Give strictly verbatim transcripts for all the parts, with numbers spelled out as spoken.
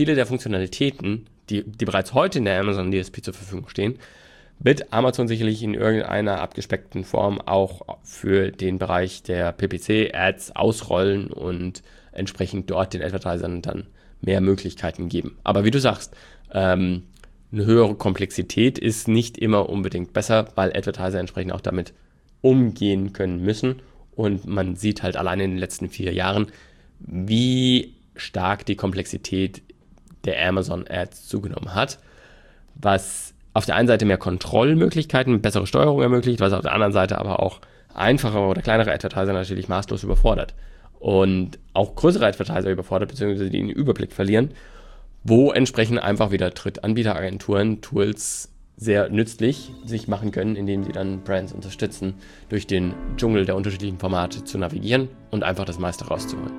viele der Funktionalitäten, die, die bereits heute in der Amazon D S P zur Verfügung stehen, wird Amazon sicherlich in irgendeiner abgespeckten Form auch für den Bereich der P P C-Ads ausrollen und entsprechend dort den Advertisern dann mehr Möglichkeiten geben. Aber wie du sagst, ähm, eine höhere Komplexität ist nicht immer unbedingt besser, weil Advertiser entsprechend auch damit umgehen können müssen. Und man sieht halt allein in den letzten vier Jahren, wie stark die Komplexität der Amazon Ads zugenommen hat, was auf der einen Seite mehr Kontrollmöglichkeiten, bessere Steuerung ermöglicht, was auf der anderen Seite aber auch einfachere oder kleinere Advertiser natürlich maßlos überfordert. Und auch größere Advertiser überfordert, beziehungsweise die den Überblick verlieren, wo entsprechend einfach wieder Drittanbieteragenturen Tools sehr nützlich sich machen können, indem sie dann Brands unterstützen, durch den Dschungel der unterschiedlichen Formate zu navigieren und einfach das meiste rauszuholen.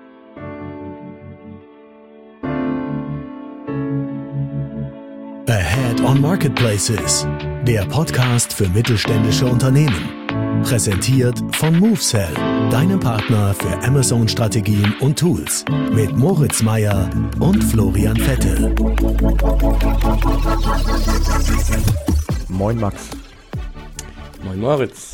Ahead on Marketplaces, der Podcast für mittelständische Unternehmen. Präsentiert von MoveSell, deinem Partner für Amazon-Strategien und Tools. Mit Moritz Meyer und Florian Vettel. Moin Max. Moin Moritz.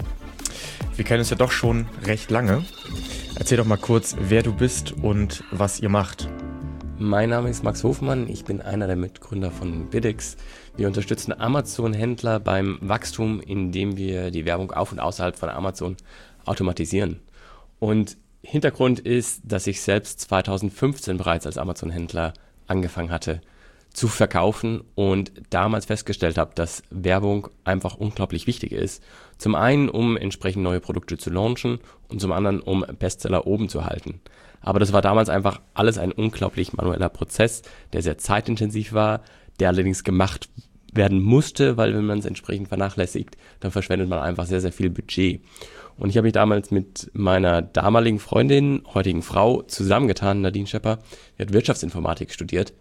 Wir kennen uns ja doch schon recht lange. Erzähl doch mal kurz, wer du bist und was ihr macht. Mein Name ist Max Hofmann, ich bin einer der Mitgründer von Biddix. Wir unterstützen Amazon-Händler beim Wachstum, indem wir die Werbung auf und außerhalb von Amazon automatisieren. Und Hintergrund ist, dass ich selbst zweitausendfünfzehn bereits als Amazon-Händler angefangen hatte zu verkaufen und damals festgestellt habe, dass Werbung einfach unglaublich wichtig ist. Zum einen, um entsprechend neue Produkte zu launchen und zum anderen, um Bestseller oben zu halten. Aber das war damals einfach alles ein unglaublich manueller Prozess, der sehr zeitintensiv war, der allerdings gemacht werden musste, weil wenn man es entsprechend vernachlässigt, dann verschwendet man einfach sehr, sehr viel Budget. Und ich habe mich damals mit meiner damaligen Freundin, heutigen Frau, zusammengetan, Nadine Schepper, die hat Wirtschaftsinformatik studiert.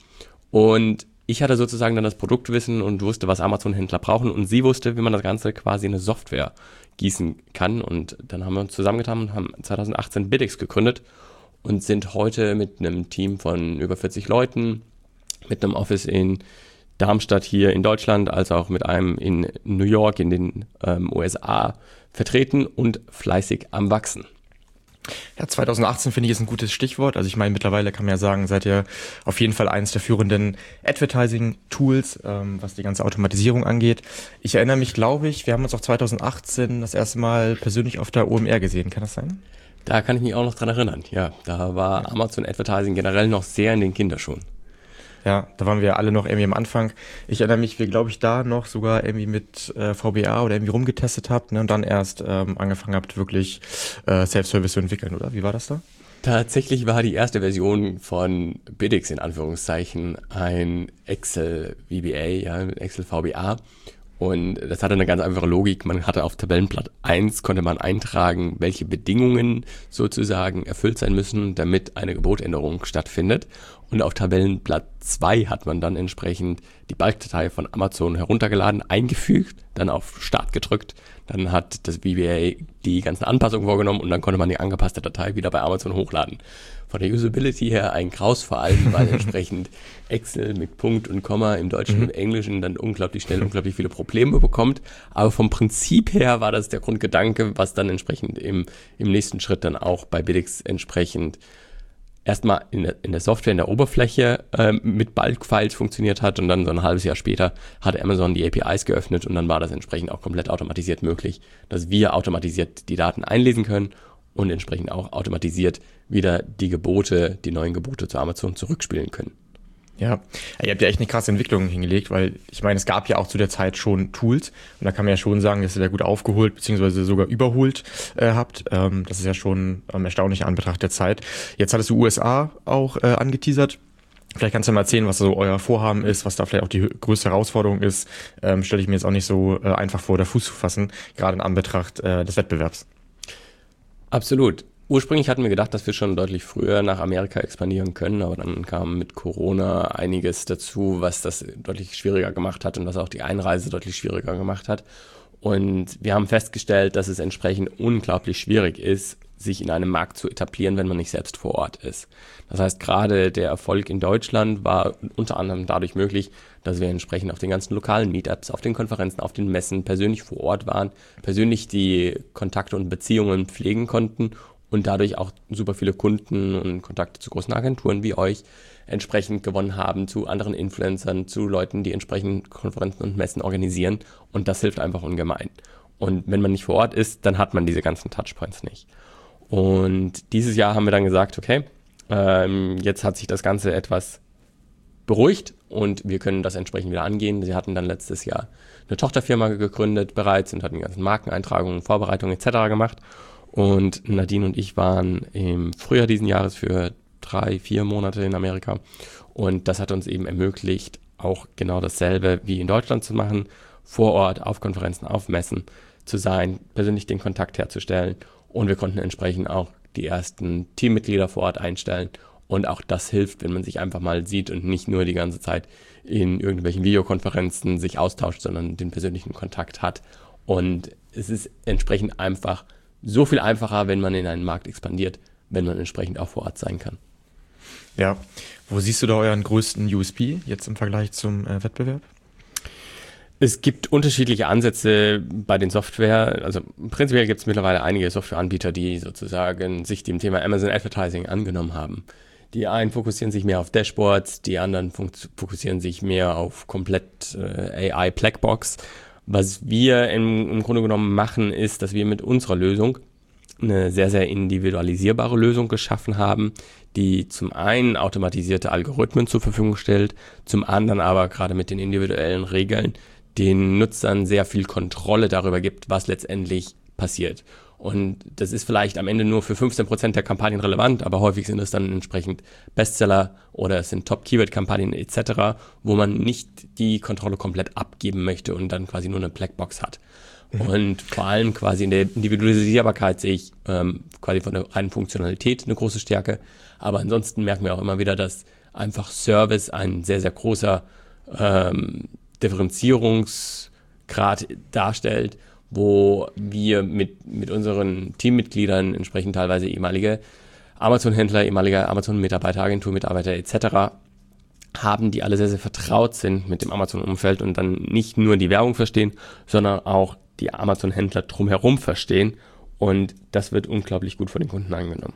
Und ich hatte sozusagen dann das Produktwissen und wusste, was Amazon-Händler brauchen. Und sie wusste, wie man das Ganze quasi in eine Software gießen kann. Und dann haben wir uns zusammengetan und haben zweitausendachtzehn Biddix gegründet und sind heute mit einem Team von über vierzig Leuten, mit einem Office in Darmstadt hier in Deutschland, als auch mit einem in New York in den ähm, U S A vertreten und fleißig am Wachsen. Ja, zweitausendachtzehn finde ich ist ein gutes Stichwort. Also ich meine, mittlerweile kann man ja sagen, seid ihr auf jeden Fall eines der führenden Advertising-Tools, ähm, was die ganze Automatisierung angeht. Ich erinnere mich, glaube ich, wir haben uns auch zweitausendachtzehn das erste Mal persönlich auf der O M R gesehen. Kann das sein? Da kann ich mich auch noch dran erinnern. Ja, da war ja. Amazon Advertising generell noch sehr in den Kinderschuhen. Ja, da waren wir alle noch irgendwie am Anfang. Ich erinnere mich, wie, glaube ich, da noch sogar irgendwie mit äh, V B A oder irgendwie rumgetestet habt, ne, und dann erst ähm, angefangen habt, wirklich äh, Self-Service zu entwickeln, oder? Wie war das da? Tatsächlich war die erste Version von Biddix in Anführungszeichen ein Excel V B A, ja, Excel V B A. Und das hatte eine ganz einfache Logik. Man hatte auf Tabellenblatt eins, konnte man eintragen, welche Bedingungen sozusagen erfüllt sein müssen, damit eine Gebotänderung stattfindet. Und auf Tabellenblatt zwei hat man dann entsprechend die Balkdatei von Amazon heruntergeladen, eingefügt, dann auf Start gedrückt. Dann hat das V B A die ganzen Anpassungen vorgenommen und dann konnte man die angepasste Datei wieder bei Amazon hochladen. Von der Usability her ein Graus, vor allem, weil entsprechend Excel mit Punkt und Komma im Deutschen und im Englischen dann unglaublich schnell unglaublich viele Probleme bekommt. Aber vom Prinzip her war das der Grundgedanke, was dann entsprechend im, im nächsten Schritt dann auch bei Biddix entsprechend erstmal in der, in der Software, in der Oberfläche äh, mit Bulk-Files funktioniert hat und dann so ein halbes Jahr später hat Amazon die A P Is geöffnet und dann war das entsprechend auch komplett automatisiert möglich, dass wir automatisiert die Daten einlesen können und entsprechend auch automatisiert wieder die Gebote, die neuen Gebote zu Amazon zurückspielen können. Ja, ihr habt ja echt eine krasse Entwicklung hingelegt, weil ich meine, es gab ja auch zu der Zeit schon Tools und da kann man ja schon sagen, dass ihr da gut aufgeholt bzw. sogar überholt äh, habt. Ähm, das ist ja schon ähm, erstaunlich in Anbetracht der Zeit. Jetzt hattest du U S A auch äh, angeteasert. Vielleicht kannst du mal erzählen, was so euer Vorhaben ist, was da vielleicht auch die größte Herausforderung ist. Ähm, stelle ich mir jetzt auch nicht so äh, einfach vor, da Fuß zu fassen, gerade in Anbetracht äh, des Wettbewerbs. Absolut. Ursprünglich hatten wir gedacht, dass wir schon deutlich früher nach Amerika expandieren können, aber dann kam mit Corona einiges dazu, was das deutlich schwieriger gemacht hat und was auch die Einreise deutlich schwieriger gemacht hat. Und wir haben festgestellt, dass es entsprechend unglaublich schwierig ist, sich in einem Markt zu etablieren, wenn man nicht selbst vor Ort ist. Das heißt, gerade der Erfolg in Deutschland war unter anderem dadurch möglich, dass wir entsprechend auf den ganzen lokalen Meetups, auf den Konferenzen, auf den Messen persönlich vor Ort waren, persönlich die Kontakte und Beziehungen pflegen konnten und dadurch auch super viele Kunden und Kontakte zu großen Agenturen wie euch entsprechend gewonnen haben, zu anderen Influencern, zu Leuten, die entsprechend Konferenzen und Messen organisieren, und das hilft einfach ungemein. Und wenn man nicht vor Ort ist, dann hat man diese ganzen Touchpoints nicht. Und dieses Jahr haben wir dann gesagt, okay, ähm, jetzt hat sich das Ganze etwas beruhigt und wir können das entsprechend wieder angehen. Sie hatten dann letztes Jahr eine Tochterfirma gegründet bereits und hatten die ganzen Markeneintragungen, Vorbereitungen et cetera gemacht. Und Nadine und ich waren im Frühjahr diesen Jahres für drei, vier Monate in Amerika. Und das hat uns eben ermöglicht, auch genau dasselbe wie in Deutschland zu machen, vor Ort, auf Konferenzen, auf Messen zu sein, persönlich den Kontakt herzustellen. Und wir konnten entsprechend auch die ersten Teammitglieder vor Ort einstellen. Und auch das hilft, wenn man sich einfach mal sieht und nicht nur die ganze Zeit in irgendwelchen Videokonferenzen sich austauscht, sondern den persönlichen Kontakt hat. Und es ist entsprechend einfach so viel einfacher, wenn man in einen Markt expandiert, wenn man entsprechend auch vor Ort sein kann. Ja, wo siehst du da euren größten U S P jetzt im Vergleich zum äh, Wettbewerb? Es gibt unterschiedliche Ansätze bei den Software. Also prinzipiell gibt es mittlerweile einige Softwareanbieter, die sozusagen sich dem Thema Amazon Advertising angenommen haben. Die einen fokussieren sich mehr auf Dashboards, die anderen fokussieren sich mehr auf komplett äh, A I Blackbox. Was wir im, im Grunde genommen machen, ist, dass wir mit unserer Lösung eine sehr, sehr individualisierbare Lösung geschaffen haben, die zum einen automatisierte Algorithmen zur Verfügung stellt, zum anderen aber gerade mit den individuellen Regeln den Nutzern sehr viel Kontrolle darüber gibt, was letztendlich passiert. Und das ist vielleicht am Ende nur für fünfzehn Prozent der Kampagnen relevant, aber häufig sind es dann entsprechend Bestseller oder es sind Top-Keyword-Kampagnen et cetera, wo man nicht die Kontrolle komplett abgeben möchte und dann quasi nur eine Blackbox hat. Mhm. Und vor allem quasi in der Individualisierbarkeit sehe ich ähm, quasi von der reinen Funktionalität eine große Stärke. Aber ansonsten merken wir auch immer wieder, dass einfach Service ein sehr, sehr großer ähm, Differenzierungsgrad darstellt, wo wir mit, mit unseren Teammitgliedern, entsprechend teilweise ehemalige Amazon-Händler, ehemalige Amazon-Mitarbeiter, Agenturmitarbeiter et cetera haben, die alle sehr, sehr vertraut sind mit dem Amazon-Umfeld und dann nicht nur die Werbung verstehen, sondern auch die Amazon-Händler drumherum verstehen. Und das wird unglaublich gut von den Kunden angenommen.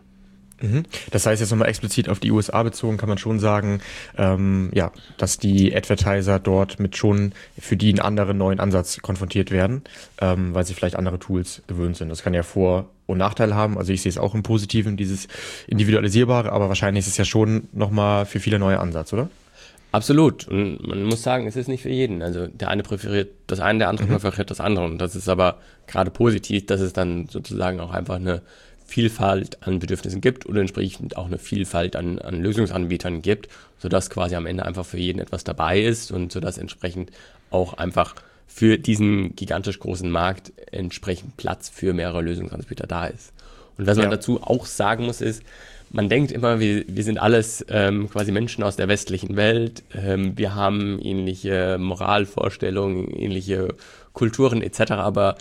Das heißt, jetzt nochmal explizit auf die U S A bezogen, kann man schon sagen, ähm, ja, dass die Advertiser dort mit schon für die einen anderen neuen Ansatz konfrontiert werden, ähm, weil sie vielleicht andere Tools gewöhnt sind. Das kann ja Vor- und Nachteile haben. Also ich sehe es auch im Positiven, dieses Individualisierbare, aber wahrscheinlich ist es ja schon nochmal für viele neue Ansatz, oder? Absolut. Und man muss sagen, es ist nicht für jeden. Also der eine präferiert das eine, der andere mhm. präferiert das andere. Und das ist aber gerade positiv, dass es dann sozusagen auch einfach eine Vielfalt an Bedürfnissen gibt oder entsprechend auch eine Vielfalt an, an Lösungsanbietern gibt, sodass quasi am Ende einfach für jeden etwas dabei ist und sodass entsprechend auch einfach für diesen gigantisch großen Markt entsprechend Platz für mehrere Lösungsanbieter da ist. Und was man ja. dazu auch sagen muss, ist, man denkt immer, wir, wir sind alles ähm, quasi Menschen aus der westlichen Welt, ähm, wir haben ähnliche Moralvorstellungen, ähnliche Kulturen et cetera, aber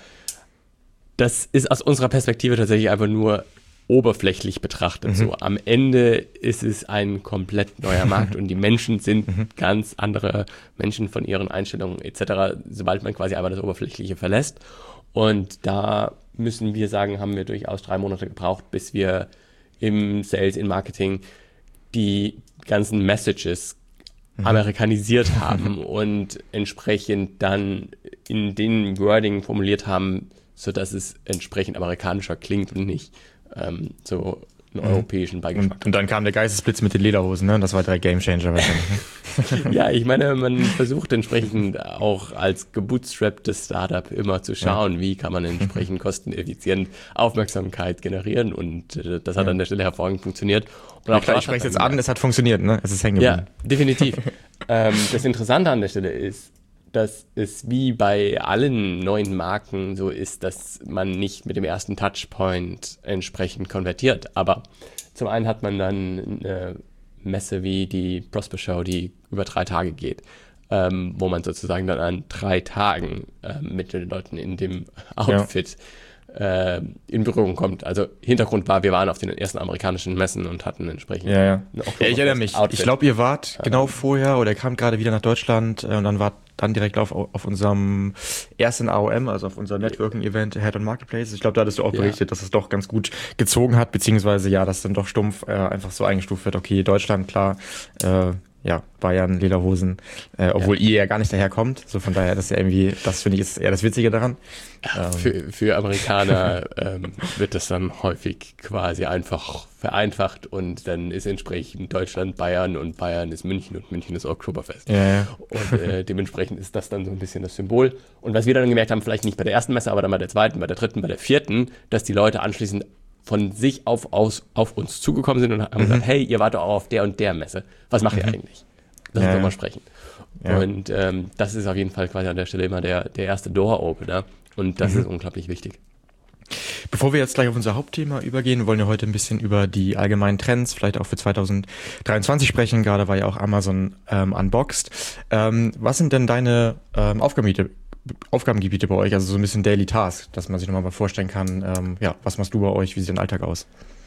das ist aus unserer Perspektive tatsächlich einfach nur oberflächlich betrachtet. Mhm. So am Ende ist es ein komplett neuer Markt und die Menschen sind mhm. ganz andere Menschen von ihren Einstellungen et cetera, sobald man quasi einmal das Oberflächliche verlässt. Und da müssen wir sagen, haben wir durchaus drei Monate gebraucht, bis wir im Sales, im Marketing die ganzen Messages mhm. amerikanisiert haben und entsprechend dann in den Wording formuliert haben, sodass es entsprechend amerikanischer klingt und nicht ähm, so einen mhm. europäischen Beigeschmack. Und, und dann kam der Geistesblitz mit den Lederhosen, ne? Das war der Gamechanger wahrscheinlich. Ja, ich meine, man versucht entsprechend auch als gebootstrapptes Startup immer zu schauen, ja. wie kann man entsprechend kosteneffizient Aufmerksamkeit generieren und äh, das hat ja. an der Stelle hervorragend funktioniert. Und ja, auch klar, ich spreche es jetzt an, es hat funktioniert, ne? Es ist hängen geblieben. Ja, definitiv. ähm, das Interessante an der Stelle ist, dass es wie bei allen neuen Marken so ist, dass man nicht mit dem ersten Touchpoint entsprechend konvertiert. Aber zum einen hat man dann eine Messe wie die Prosper Show, die über drei Tage geht, ähm, wo man sozusagen dann an drei Tagen ähm, mit den Leuten in dem Outfit äh, in Berührung kommt. Also Hintergrund war, wir waren auf den ersten amerikanischen Messen und hatten entsprechend... Ja, ja. ja ich erinnere mich. Outfit. Ich glaube, ihr wart ja. genau vorher oder kamt gerade wieder nach Deutschland äh, und dann wart dann direkt auf, auf unserem ersten A O M, also auf unserem Networking-Event Head on Marketplace. Ich glaube, da hattest du auch berichtet, ja. dass es doch ganz gut gezogen hat, beziehungsweise ja, dass dann doch stumpf äh, einfach so eingestuft wird, okay, Deutschland, klar, äh, ja, Bayern, Lederhosen, äh, obwohl ja. ihr ja gar nicht daherkommt. So von daher, das ist ja irgendwie, das finde ich ist eher das Witzige daran. Ähm. Für, für Amerikaner ähm, wird das dann häufig quasi einfach vereinfacht und dann ist entsprechend Deutschland Bayern und Bayern ist München und München ist Oktoberfest. Ja, ja. Und äh, dementsprechend ist das dann so ein bisschen das Symbol. Und was wir dann gemerkt haben, vielleicht nicht bei der ersten Messe, aber dann bei der zweiten, bei der dritten, bei der vierten, dass die Leute anschließend von sich auf, aus, auf uns zugekommen sind und haben mhm. gesagt, hey, ihr wart doch auch auf der und der Messe. Was macht mhm. ihr eigentlich? Lass uns doch mal sprechen. Ja. Und ähm, das ist auf jeden Fall quasi an der Stelle immer der, der erste Door-Opener und das mhm. ist unglaublich wichtig. Bevor wir jetzt gleich auf unser Hauptthema übergehen, wollen wir heute ein bisschen über die allgemeinen Trends, vielleicht auch für zwanzig dreiundzwanzig sprechen. Gerade war ja auch Amazon ähm, unboxed. Ähm, was sind denn deine ähm, Aufgabengebiete, Aufgabengebiete bei euch? Also so ein bisschen Daily Task, dass man sich nochmal mal vorstellen kann, ähm, ja, was machst du bei euch? Wie sieht dein Alltag aus?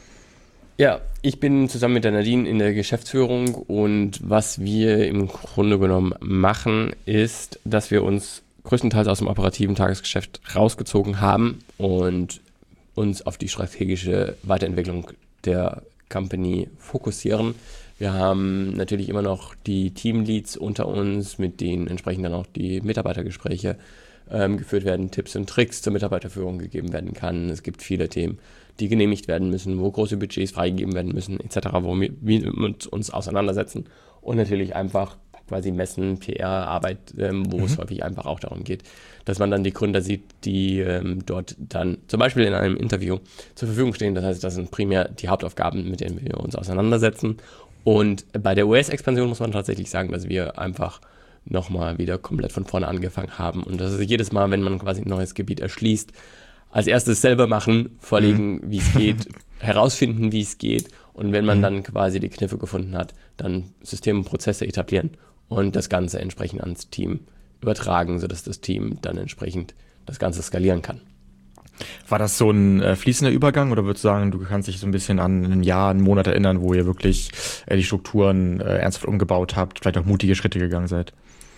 Ja, ich bin zusammen mit der Nadine in der Geschäftsführung und was wir im Grunde genommen machen, ist, dass wir uns größtenteils aus dem operativen Tagesgeschäft rausgezogen haben und uns auf die strategische Weiterentwicklung der Company fokussieren. Wir haben natürlich immer noch die Teamleads unter uns, mit denen entsprechend dann auch die Mitarbeitergespräche ähm, geführt werden, Tipps und Tricks zur Mitarbeiterführung gegeben werden kann. Es gibt viele Themen, die genehmigt werden müssen, wo große Budgets freigegeben werden müssen, et cetera, wo wir, wir mit uns auseinandersetzen. Und natürlich einfach quasi Messen, P R-Arbeit, ähm, wo mhm. es häufig einfach auch darum geht, dass man dann die Gründer sieht, die ähm, dort dann zum Beispiel in einem Interview zur Verfügung stehen. Das heißt, das sind primär die Hauptaufgaben, mit denen wir uns auseinandersetzen. Und bei der U S-Expansion muss man tatsächlich sagen, dass wir einfach nochmal wieder komplett von vorne angefangen haben. Und das ist jedes Mal, wenn man quasi ein neues Gebiet erschließt, als erstes selber machen, vorlegen, mhm. wie es geht, herausfinden, wie es geht. Und wenn man mhm. dann quasi die Kniffe gefunden hat, dann Systeme und Prozesse etablieren und das Ganze entsprechend ans Team übertragen, sodass das Team dann entsprechend das Ganze skalieren kann. War das so ein äh, fließender Übergang oder würdest du sagen, du kannst dich so ein bisschen an ein Jahr, einen Monat erinnern, wo ihr wirklich äh, die Strukturen äh, ernsthaft umgebaut habt, vielleicht auch mutige Schritte gegangen seid?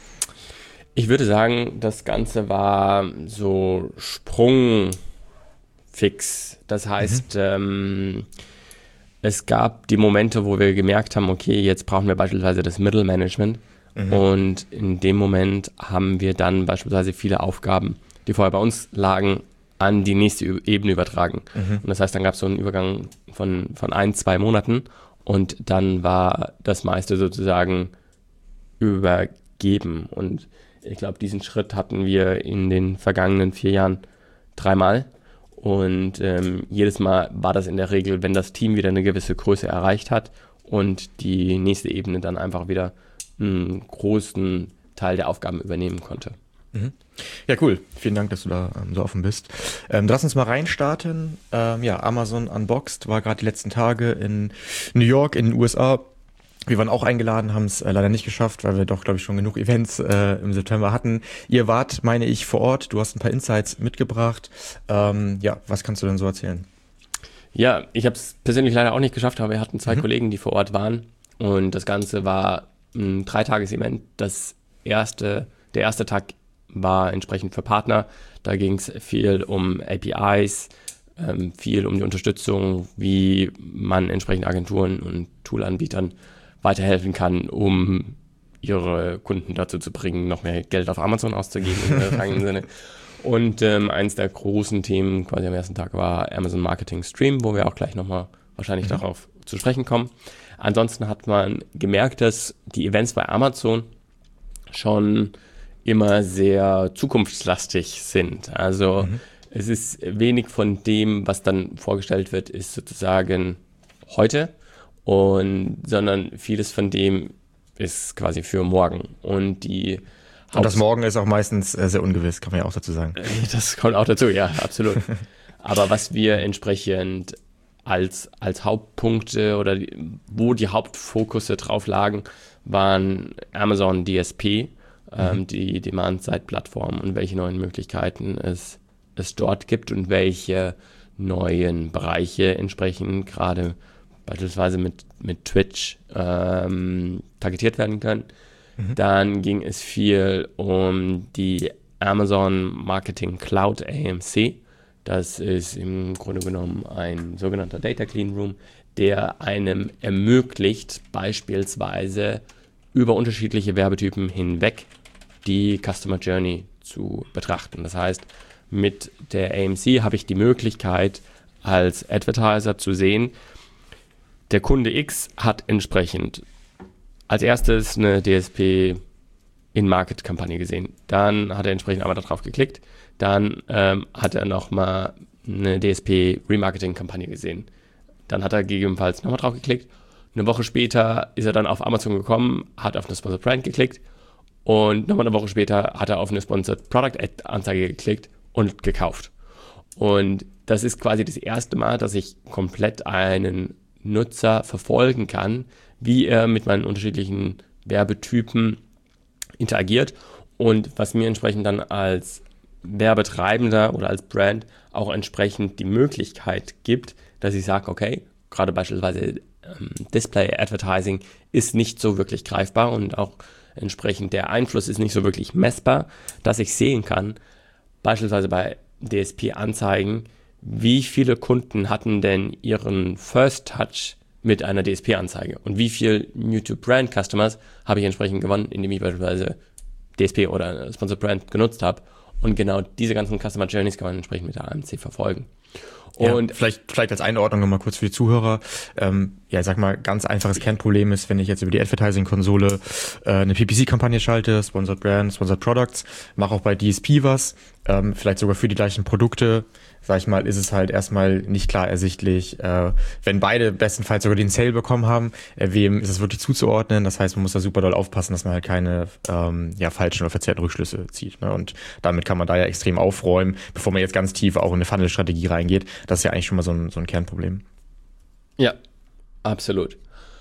Ich würde sagen, das Ganze war so sprungfix. Das heißt, mhm. ähm, es gab die Momente, wo wir gemerkt haben, okay, jetzt brauchen wir beispielsweise das Mittelmanagement. Mhm. Und in dem Moment haben wir dann beispielsweise viele Aufgaben, die vorher bei uns lagen, an die nächste Ebene übertragen. Mhm. Und das heißt, dann gab es so einen Übergang von, von ein, zwei Monaten und dann war das meiste sozusagen übergeben. Und ich glaube, diesen Schritt hatten wir in den vergangenen vier Jahren dreimal. Und ähm, jedes Mal war das in der Regel, wenn das Team wieder eine gewisse Größe erreicht hat und die nächste Ebene dann einfach wieder einen großen Teil der Aufgaben übernehmen konnte. Mhm. Ja, cool. Vielen Dank, dass du da ähm, so offen bist. Ähm, lass uns mal reinstarten. Ähm, ja, Amazon Unboxed war gerade die letzten Tage in New York, in den U S A. Wir waren auch eingeladen, haben es äh, leider nicht geschafft, weil wir doch, glaube ich, schon genug Events äh, im September hatten. Ihr wart, meine ich, vor Ort. Du hast ein paar Insights mitgebracht. Ähm, ja, was kannst du denn so erzählen? Ja, ich habe es persönlich leider auch nicht geschafft, aber wir hatten zwei Mhm. Kollegen, die vor Ort waren. Und das Ganze war ein Dreitages-Event. Das erste, der erste Tag war entsprechend für Partner. Da ging es viel um A P Is, ähm, viel um die Unterstützung, wie man entsprechend Agenturen und Toolanbietern weiterhelfen kann, um ihre Kunden dazu zu bringen, noch mehr Geld auf Amazon auszugeben im übertragenen Sinne. Und ähm, eins der großen Themen quasi am ersten Tag war Amazon Marketing Stream, wo wir auch gleich nochmal wahrscheinlich mhm. darauf zu sprechen kommen. Ansonsten hat man gemerkt, dass die Events bei Amazon schon immer sehr zukunftslastig sind. Also mhm. es ist wenig von dem, was dann vorgestellt wird, ist sozusagen heute, und sondern vieles von dem ist quasi für morgen. Und die Und das Morgen ist auch meistens äh, sehr ungewiss, kann man ja auch dazu sagen. Das kommt auch dazu, ja, absolut. Aber was wir entsprechend als, als Hauptpunkte oder die, wo die Hauptfokusse drauf lagen, waren Amazon D S P, mhm. ähm, die Demand-Side-Plattform und welche neuen Möglichkeiten es es dort gibt und welche neuen Bereiche entsprechend gerade beispielsweise mit, mit Twitch ähm, targetiert werden können. Mhm. Dann ging es viel um die Amazon Marketing Cloud A M C. Das ist im Grunde genommen ein sogenannter Data Clean Room, der einem ermöglicht, beispielsweise über unterschiedliche Werbetypen hinweg die Customer Journey zu betrachten. Das heißt, mit der A M C habe ich die Möglichkeit, als Advertiser zu sehen, der Kunde X hat entsprechend als erstes eine D S P In-Market-Kampagne gesehen. Dann hat er entsprechend einmal darauf geklickt. Dann ähm, hat er nochmal eine D S P-Remarketing-Kampagne gesehen. Dann hat er gegebenenfalls nochmal drauf geklickt. Eine Woche später ist er dann auf Amazon gekommen, hat auf eine Sponsored Brand geklickt und nochmal eine Woche später hat er auf eine Sponsored Product Ad-Anzeige geklickt und gekauft. Und das ist quasi das erste Mal, dass ich komplett einen Nutzer verfolgen kann, wie er mit meinen unterschiedlichen Werbetypen interagiert und was mir entsprechend dann als Werbetreibender oder als Brand auch entsprechend die Möglichkeit gibt, dass ich sage, okay, gerade beispielsweise ähm, Display Advertising ist nicht so wirklich greifbar und auch entsprechend der Einfluss ist nicht so wirklich messbar, dass ich sehen kann, beispielsweise bei D S P-Anzeigen, wie viele Kunden hatten denn ihren First Touch mit einer D S P-Anzeige und wie viel New-to-Brand-Customers habe ich entsprechend gewonnen, indem ich beispielsweise D S P oder eine Sponsored Brand genutzt habe. Und genau diese ganzen Customer Journeys kann man entsprechend mit der A M C verfolgen. Und ja, vielleicht, vielleicht als Einordnung nochmal kurz für die Zuhörer. Ähm, ja, ich sag mal, ganz einfaches Kernproblem ist, wenn ich jetzt über die Advertising-Konsole äh, eine P P C-Kampagne schalte, Sponsored Brand, Sponsored Products, mache auch bei D S P was, ähm, vielleicht sogar für die gleichen Produkte, sag ich mal, ist es halt erstmal nicht klar ersichtlich, äh, wenn beide bestenfalls sogar den Sale bekommen haben, äh, wem ist es wirklich zuzuordnen. Das heißt, man muss da super doll aufpassen, dass man halt keine ähm, ja, falschen oder verzerrten Rückschlüsse zieht. Ne? Und damit kann man da ja extrem aufräumen, bevor man jetzt ganz tief auch in eine Funnel-Strategie reingeht. Das ist ja eigentlich schon mal so ein, so ein Kernproblem. Ja, absolut.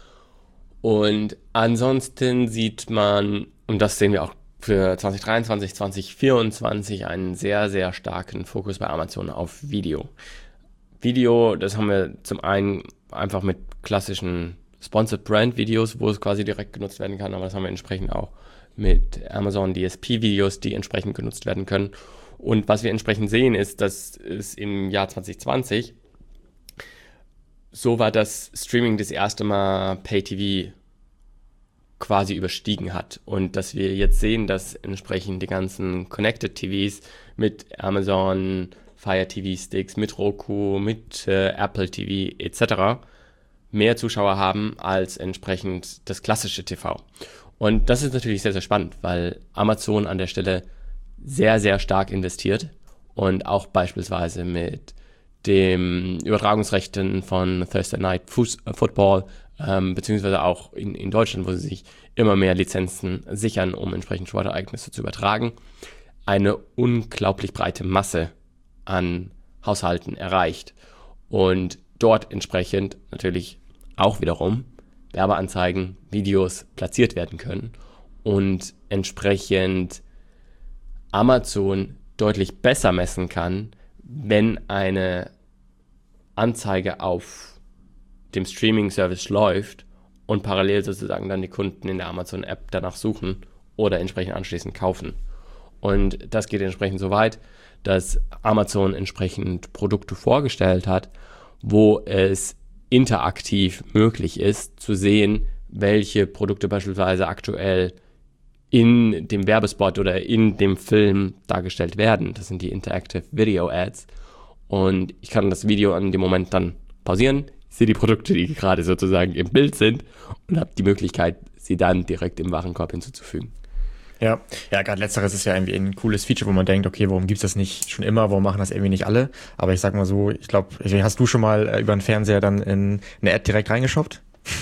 Und ansonsten sieht man, und das sehen wir auch für zwanzig dreiundzwanzig, zwanzig vierundzwanzig, einen sehr, sehr starken Fokus bei Amazon auf Video. Video, das haben wir zum einen einfach mit klassischen Sponsored Brand Videos, wo es quasi direkt genutzt werden kann, aber das haben wir entsprechend auch mit Amazon D S P Videos, die entsprechend genutzt werden können. Und was wir entsprechend sehen, ist, dass es im Jahr zwanzig zwanzig so war, dass Streaming das erste Mal Pay-T V quasi überstiegen hat und dass wir jetzt sehen, dass entsprechend die ganzen Connected T Vs mit Amazon Fire T V Sticks, mit Roku, mit äh, Apple T V et cetera mehr Zuschauer haben als entsprechend das klassische T V. Und das ist natürlich sehr, sehr spannend, weil Amazon an der Stelle sehr, sehr stark investiert und auch beispielsweise mit dem Übertragungsrechten von Thursday Night Fuß, äh, Football ähm, beziehungsweise auch in, in Deutschland, wo sie sich immer mehr Lizenzen sichern, um entsprechend Sportereignisse zu übertragen, eine unglaublich breite Masse an Haushalten erreicht und dort entsprechend natürlich auch wiederum Werbeanzeigen, Videos platziert werden können und entsprechend Amazon deutlich besser messen kann, wenn eine Anzeige auf dem Streaming-Service läuft und parallel sozusagen dann die Kunden in der Amazon-App danach suchen oder entsprechend anschließend kaufen. Und das geht entsprechend so weit, dass Amazon entsprechend Produkte vorgestellt hat, wo es interaktiv möglich ist, zu sehen, welche Produkte beispielsweise aktuell in dem Werbespot oder in dem Film dargestellt werden. Das sind die Interactive Video Ads. Und ich kann das Video an dem Moment dann pausieren, sehe die Produkte, die gerade sozusagen im Bild sind und habe die Möglichkeit, sie dann direkt im Warenkorb hinzuzufügen. Ja, ja, gerade letzteres ist ja irgendwie ein cooles Feature, wo man denkt, okay, warum gibt's das nicht schon immer, warum machen das irgendwie nicht alle? Aber ich sag mal so, ich glaube, hast du schon mal äh, über den Fernseher dann in eine Ad direkt reingeschoppt?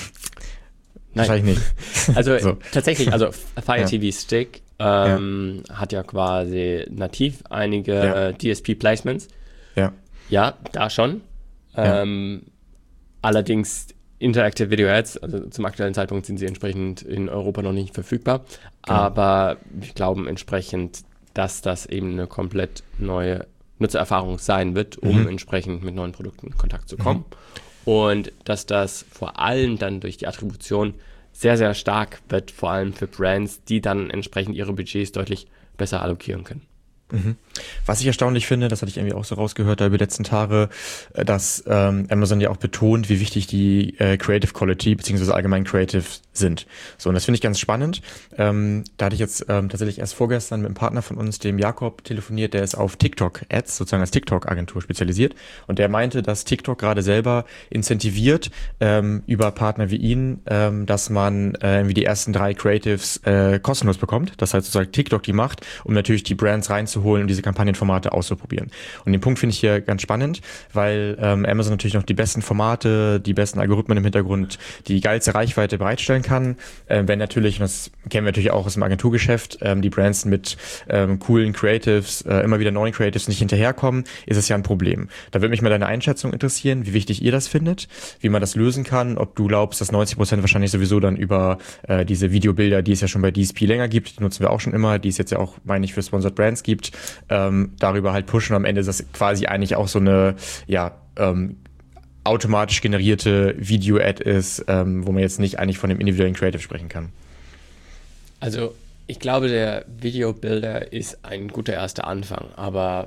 Nein. Wahrscheinlich nicht. Also so. Tatsächlich, also Fire ja. T V Stick ähm, ja. hat ja quasi nativ einige ja. D S P-Placements. Ja. Ja, da schon. Ja. Ähm, allerdings Interactive Video Ads, also zum aktuellen Zeitpunkt sind sie entsprechend in Europa noch nicht verfügbar, genau. Aber wir glauben entsprechend, dass das eben eine komplett neue Nutzererfahrung sein wird, um Mhm. entsprechend mit neuen Produkten in Kontakt zu kommen. Und dass das vor allem dann durch die Attribution sehr, sehr stark wird, vor allem für Brands, die dann entsprechend ihre Budgets deutlich besser allokieren können. Mhm. Was ich erstaunlich finde, das hatte ich irgendwie auch so rausgehört da über die letzten Tage, äh, dass ähm, Amazon ja auch betont, wie wichtig die äh, Creative Quality beziehungsweise allgemein Creative sind. So, und das finde ich ganz spannend. Ähm, da hatte ich jetzt ähm, tatsächlich erst vorgestern mit einem Partner von uns, dem Jakob, telefoniert, der ist auf TikTok-Ads, sozusagen als TikTok-Agentur spezialisiert. Und der meinte, dass TikTok gerade selber incentiviert ähm, über Partner wie ihn, ähm, dass man äh, wie die ersten drei Creatives äh, kostenlos bekommt. Das heißt sozusagen TikTok die macht, um natürlich die Brands reinzuholen und diese Kampagnenformate auszuprobieren. Und den Punkt finde ich hier ganz spannend, weil ähm, Amazon natürlich noch die besten Formate, die besten Algorithmen im Hintergrund, die geilste Reichweite bereitstellen kann. Äh, wenn natürlich, und das kennen wir natürlich auch aus dem Agenturgeschäft, ähm, die Brands mit ähm, coolen Creatives, äh, immer wieder neuen Creatives nicht hinterherkommen, ist es ja ein Problem. Da würde mich mal deine Einschätzung interessieren, wie wichtig ihr das findet, wie man das lösen kann, ob du glaubst, dass neunzig Prozent wahrscheinlich sowieso dann über äh, diese Videobilder, die es ja schon bei D S P länger gibt, die nutzen wir auch schon immer, die es jetzt ja auch, meine ich, für Sponsored Brands gibt, ähm, darüber halt pushen. Am Ende ist das quasi eigentlich auch so eine, ja, ähm, automatisch generierte Video-Ad ist, ähm, wo man jetzt nicht eigentlich von dem individuellen Creative sprechen kann. Also ich glaube, der Videobuilder ist ein guter erster Anfang, aber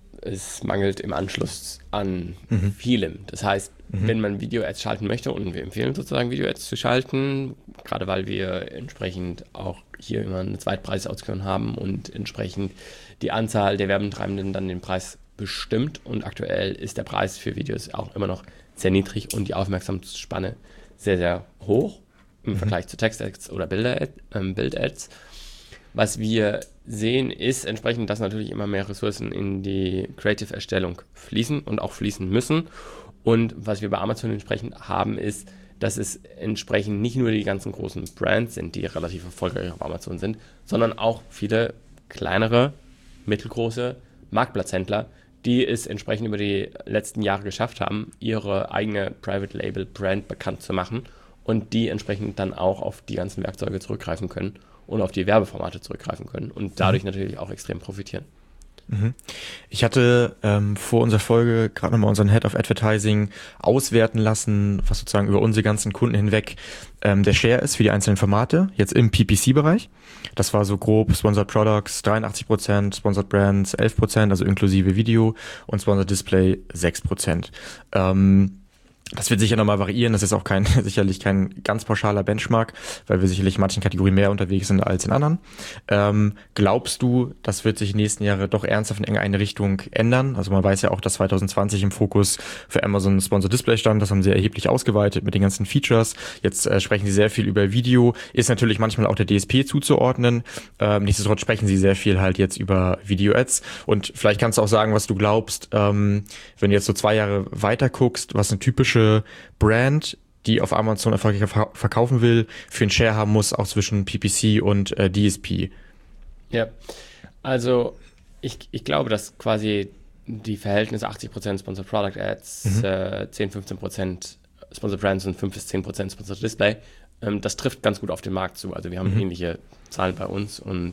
es mangelt im Anschluss an Mhm. vielem. Das heißt, wenn man Video-Ads schalten möchte, und wir empfehlen sozusagen Video-Ads zu schalten, gerade weil wir entsprechend auch hier immer eine Zweitpreisauktion haben und entsprechend die Anzahl der Werbetreibenden dann den Preis bestimmt, und aktuell ist der Preis für Videos auch immer noch sehr niedrig und die Aufmerksamkeitsspanne sehr, sehr hoch im Vergleich zu Text-Ads oder Bilder, ähm, Bild-Ads. Was wir sehen, ist entsprechend, dass natürlich immer mehr Ressourcen in die Creative-Erstellung fließen und auch fließen müssen. Und was wir bei Amazon entsprechend haben, ist, dass es entsprechend nicht nur die ganzen großen Brands sind, die relativ erfolgreich auf Amazon sind, sondern auch viele kleinere, mittelgroße Marktplatzhändler, die es entsprechend über die letzten Jahre geschafft haben, ihre eigene Private Label Brand bekannt zu machen und die entsprechend dann auch auf die ganzen Werkzeuge zurückgreifen können und auf die Werbeformate zurückgreifen können und dadurch mhm. natürlich auch extrem profitieren. Mhm. Ich hatte ähm, vor unserer Folge gerade nochmal unseren Head of Advertising auswerten lassen, was sozusagen über unsere ganzen Kunden hinweg ähm, der Share ist für die einzelnen Formate, jetzt im P P C-Bereich. Das war so grob Sponsored Products dreiundachtzig Prozent, Sponsored Brands elf Prozent, also inklusive Video, und Sponsored Display sechs Prozent. Ähm, Das wird sicher nochmal variieren, das ist auch kein sicherlich kein ganz pauschaler Benchmark, weil wir sicherlich in manchen Kategorien mehr unterwegs sind als in anderen. Ähm, glaubst du, das wird sich in den nächsten Jahren doch ernsthaft in irgendeine Richtung ändern? Also man weiß ja auch, dass zwanzig zwanzig im Fokus für Amazon Sponsored Display stand, das haben sie erheblich ausgeweitet mit den ganzen Features. Jetzt äh, sprechen sie sehr viel über Video, ist natürlich manchmal auch der D S P zuzuordnen. Ähm, nichtsdestotrotz sprechen sie sehr viel halt jetzt über Video-Ads. Und vielleicht kannst du auch sagen, was du glaubst, ähm, wenn du jetzt so zwei Jahre weiter guckst, was eine typische Brand, die auf Amazon erfolgreich verkaufen will, für einen Share haben muss, auch zwischen P P C und äh, D S P. Ja, also ich, ich glaube, dass quasi die Verhältnisse achtzig Prozent Sponsored Product Ads, mhm. äh, zehn bis fünfzehn Prozent Sponsored Brands und fünf bis zehn Prozent Sponsored Display, ähm, das trifft ganz gut auf den Markt zu. Also wir haben mhm. ähnliche Zahlen bei uns und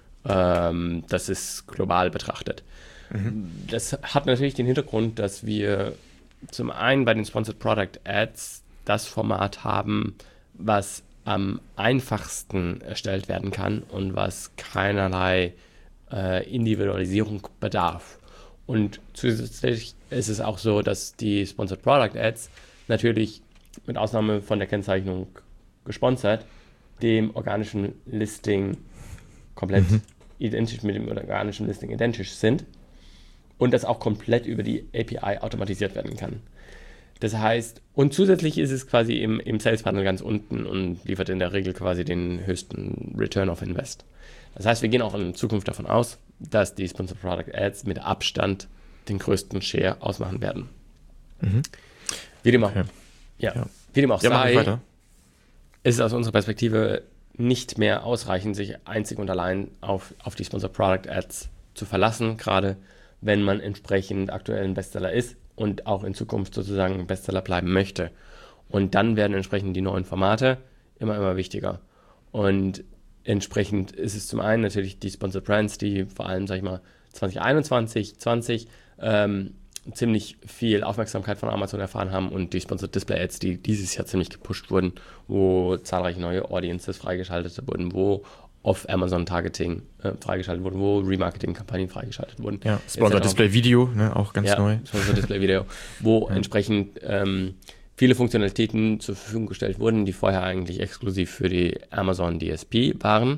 ähm, das ist global betrachtet. Mhm. Das hat natürlich den Hintergrund, dass wir zum einen bei den Sponsored Product Ads das Format haben, was am einfachsten erstellt werden kann und was keinerlei äh, Individualisierung bedarf. Und zusätzlich ist es auch so, dass die Sponsored Product Ads natürlich mit Ausnahme von der Kennzeichnung gesponsert dem organischen Listing komplett mhm. identisch mit dem organischen Listing identisch sind. Und das auch komplett über die A P I automatisiert werden kann. Das heißt, und zusätzlich ist es quasi im, im Sales Funnel ganz unten und liefert in der Regel quasi den höchsten Return of Invest. Das heißt, wir gehen auch in Zukunft davon aus, dass die Sponsored Product Ads mit Abstand den größten Share ausmachen werden. Mhm. Wie dem auch, okay. ja, ja. Wie dem auch ja, sei, ist es aus unserer Perspektive nicht mehr ausreichend, sich einzig und allein auf, auf die Sponsored Product Ads zu verlassen, gerade wenn man entsprechend aktuell ein Bestseller ist und auch in Zukunft sozusagen ein Bestseller bleiben möchte. Und dann werden entsprechend die neuen Formate immer, immer wichtiger. Und entsprechend ist es zum einen natürlich die Sponsored Brands, die vor allem, sag ich mal, zwanzig einundzwanzig, zwanzig ähm, ziemlich viel Aufmerksamkeit von Amazon erfahren haben und die Sponsored Display Ads, die dieses Jahr ziemlich gepusht wurden, wo zahlreiche neue Audiences freigeschaltet wurden, wo Off-Amazon-Targeting äh, freigeschaltet wurden, wo Remarketing-Kampagnen freigeschaltet wurden. Ja, Sponsored Display Video, ne, auch ganz ja, neu. Sponsored Display Video, wo ja. entsprechend ähm, viele Funktionalitäten zur Verfügung gestellt wurden, die vorher eigentlich exklusiv für die Amazon D S P waren.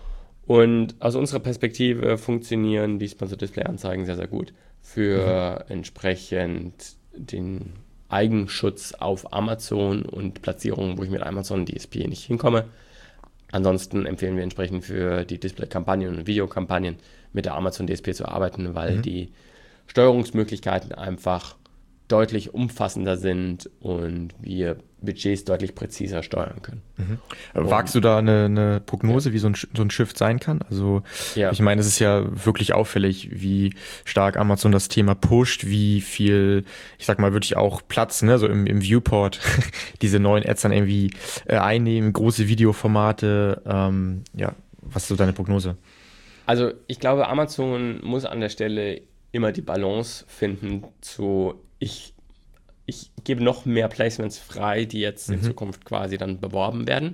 Und aus unserer Perspektive funktionieren die Sponsored Display Anzeigen sehr, sehr gut für mhm. entsprechend den Eigenschutz auf Amazon und Platzierungen, wo ich mit Amazon D S P nicht hinkomme. Ansonsten empfehlen wir entsprechend für die Display-Kampagnen und Videokampagnen mit der Amazon D S P zu arbeiten, weil mhm. die Steuerungsmöglichkeiten einfach deutlich umfassender sind und wir Budgets deutlich präziser steuern können. Mhm. Wagst du da eine, eine Prognose, ja. wie so ein, so ein Shift sein kann? Also ja. ich meine, es ist ja wirklich auffällig, wie stark Amazon das Thema pusht, wie viel, ich sag mal, wirklich auch Platz, ne, so im, im Viewport diese neuen Ads dann irgendwie äh, einnehmen, große Videoformate. Ähm, ja, was ist so deine Prognose? Also ich glaube, Amazon muss an der Stelle immer die Balance finden zu Ich, ich gebe noch mehr Placements frei, die jetzt mhm. in Zukunft quasi dann beworben werden.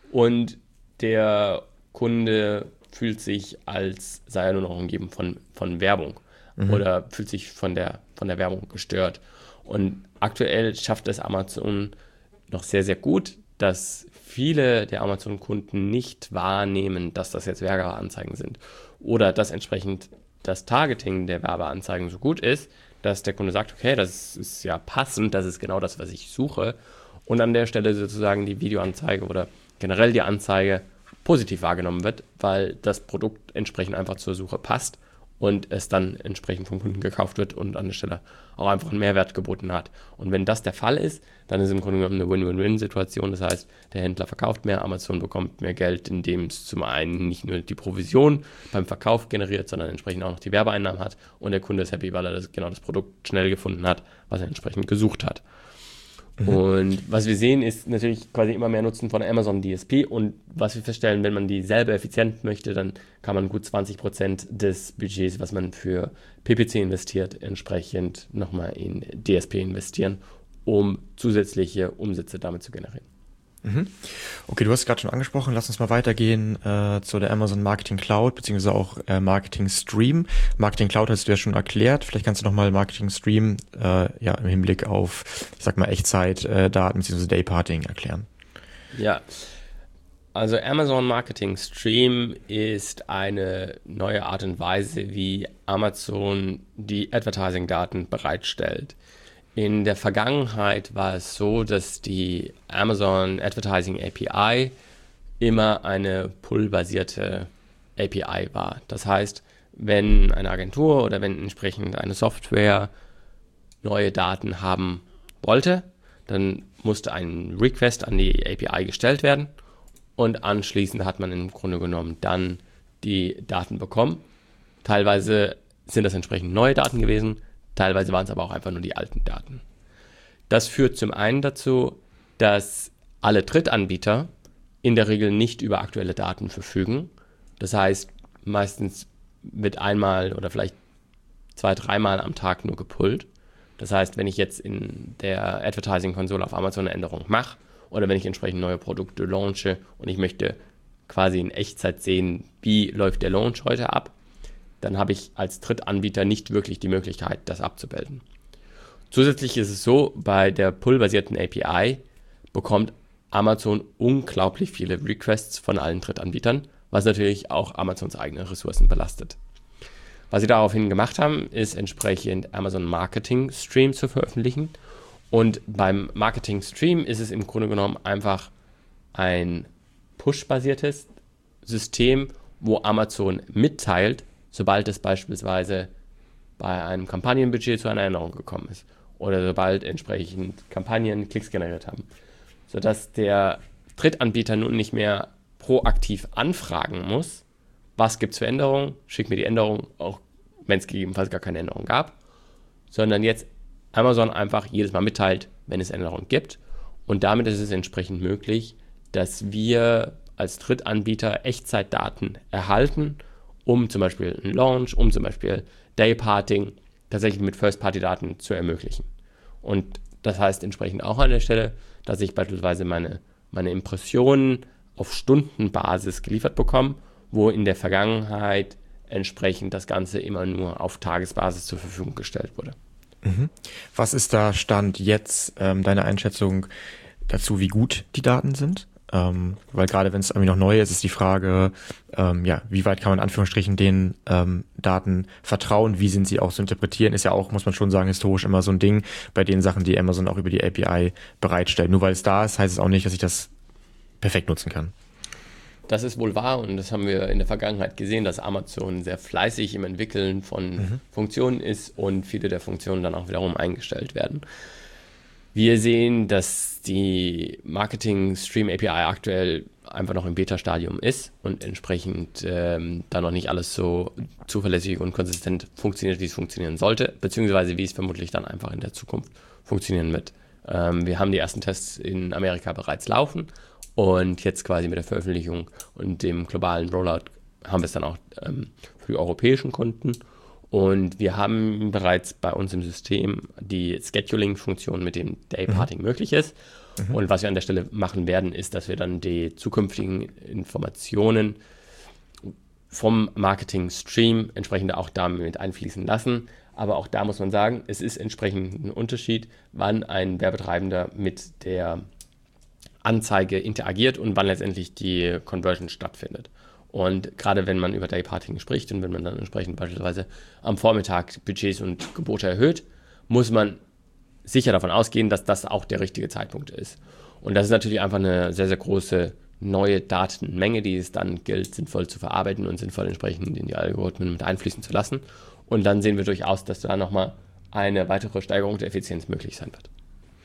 Und der Kunde fühlt sich, als sei er nur noch umgeben von, von Werbung mhm. oder fühlt sich von der, von der Werbung gestört. Und aktuell schafft es Amazon noch sehr, sehr gut, dass viele der Amazon-Kunden nicht wahrnehmen, dass das jetzt Werbeanzeigen sind. Oder dass entsprechend das Targeting der Werbeanzeigen so gut ist, dass der Kunde sagt, okay, das ist ja passend, das ist genau das, was ich suche. Und an der Stelle sozusagen die Videoanzeige oder generell die Anzeige positiv wahrgenommen wird, weil das Produkt entsprechend einfach zur Suche passt und es dann entsprechend vom Kunden gekauft wird und an der Stelle auch einfach einen Mehrwert geboten hat. Und wenn das der Fall ist, dann ist im Grunde genommen eine Win-Win-Win-Situation. Das heißt, der Händler verkauft mehr, Amazon bekommt mehr Geld, indem es zum einen nicht nur die Provision beim Verkauf generiert, sondern entsprechend auch noch die Werbeeinnahmen hat und der Kunde ist happy, weil er das, genau das Produkt schnell gefunden hat, was er entsprechend gesucht hat. Mhm. Und was wir sehen, ist natürlich quasi immer mehr Nutzen von Amazon D S P und was wir feststellen, wenn man die selber effizient möchte, dann kann man gut zwanzig Prozent des Budgets, was man für P P C investiert, entsprechend nochmal in D S P investieren, um zusätzliche Umsätze damit zu generieren. Mhm. Okay, du hast es gerade schon angesprochen, lass uns mal weitergehen äh, zu der Amazon Marketing Cloud, beziehungsweise auch äh, Marketing Stream. Marketing Cloud hast du ja schon erklärt, vielleicht kannst du nochmal Marketing Stream äh, ja, im Hinblick auf, ich sag mal, Echtzeit-Daten, äh, beziehungsweise Dayparting erklären. Ja, also Amazon Marketing Stream ist eine neue Art und Weise, wie Amazon die Advertising-Daten bereitstellt. In der Vergangenheit war es so, dass die Amazon Advertising A P I immer eine Pull-basierte A P I war. Das heißt, wenn eine Agentur oder wenn entsprechend eine Software neue Daten haben wollte, dann musste ein Request an die A P I gestellt werden und anschließend hat man im Grunde genommen dann die Daten bekommen. Teilweise sind das entsprechend neue Daten gewesen, teilweise waren es aber auch einfach nur die alten Daten. Das führt zum einen dazu, dass alle Drittanbieter in der Regel nicht über aktuelle Daten verfügen. Das heißt, meistens wird einmal oder vielleicht zwei, dreimal am Tag nur gepullt. Das heißt, wenn ich jetzt in der Advertising-Konsole auf Amazon eine Änderung mache oder wenn ich entsprechend neue Produkte launche und ich möchte quasi in Echtzeit sehen, wie läuft der Launch heute ab, dann habe ich als Drittanbieter nicht wirklich die Möglichkeit, das abzubilden. Zusätzlich ist es so, bei der Pull-basierten A P I bekommt Amazon unglaublich viele Requests von allen Drittanbietern, was natürlich auch Amazons eigene Ressourcen belastet. Was sie daraufhin gemacht haben, ist entsprechend Amazon Marketing Stream zu veröffentlichen. Und beim Marketing Stream ist es im Grunde genommen einfach ein Push-basiertes System, wo Amazon mitteilt, sobald es beispielsweise bei einem Kampagnenbudget zu einer Änderung gekommen ist oder sobald entsprechend Kampagnen Klicks generiert haben, sodass der Drittanbieter nun nicht mehr proaktiv anfragen muss, was gibt es für Änderungen, schick mir die Änderung, auch wenn es gegebenenfalls gar keine Änderung gab, sondern jetzt Amazon einfach jedes Mal mitteilt, wenn es Änderungen gibt und damit ist es entsprechend möglich, dass wir als Drittanbieter Echtzeitdaten erhalten um zum Beispiel einen Launch, um zum Beispiel Dayparting tatsächlich mit First-Party-Daten zu ermöglichen. Und das heißt entsprechend auch an der Stelle, dass ich beispielsweise meine, meine Impressionen auf Stundenbasis geliefert bekomme, wo in der Vergangenheit entsprechend das Ganze immer nur auf Tagesbasis zur Verfügung gestellt wurde. Mhm. Was ist da Stand jetzt, ähm, deine Einschätzung dazu, wie gut die Daten sind? Ähm, weil gerade wenn es irgendwie noch neu ist, ist die Frage, ähm, ja, wie weit kann man in Anführungsstrichen den ähm, Daten vertrauen, wie sind sie auch zu interpretieren, ist ja auch, muss man schon sagen, historisch immer so ein Ding bei den Sachen, die Amazon auch über die A P I bereitstellt. Nur weil es da ist, heißt es auch nicht, dass ich das perfekt nutzen kann. Das ist wohl wahr und das haben wir in der Vergangenheit gesehen, dass Amazon sehr fleißig im Entwickeln von mhm. Funktionen ist und viele der Funktionen dann auch wiederum eingestellt werden. Wir sehen, dass die Marketing Stream A P I aktuell einfach noch im Beta-Stadium ist und entsprechend ähm, da noch nicht alles so zuverlässig und konsistent funktioniert, wie es funktionieren sollte, beziehungsweise wie es vermutlich dann einfach in der Zukunft funktionieren wird. Ähm, wir haben die ersten Tests in Amerika bereits laufen und jetzt quasi mit der Veröffentlichung und dem globalen Rollout haben wir es dann auch ähm, für die europäischen Kunden. Und wir haben bereits bei uns im System die Scheduling-Funktion, mit dem Dayparting mhm. möglich ist. Mhm. Und was wir an der Stelle machen werden, ist, dass wir dann die zukünftigen Informationen vom Marketing-Stream entsprechend auch damit einfließen lassen. Aber auch da muss man sagen, es ist entsprechend ein Unterschied, wann ein Werbetreibender mit der Anzeige interagiert und wann letztendlich die Conversion stattfindet. Und gerade wenn man über Dayparting spricht und wenn man dann entsprechend beispielsweise am Vormittag Budgets und Gebote erhöht, muss man sicher davon ausgehen, dass das auch der richtige Zeitpunkt ist. Und das ist natürlich einfach eine sehr, sehr große neue Datenmenge, die es dann gilt, sinnvoll zu verarbeiten und sinnvoll entsprechend in die Algorithmen mit einfließen zu lassen. Und dann sehen wir durchaus, dass da nochmal eine weitere Steigerung der Effizienz möglich sein wird.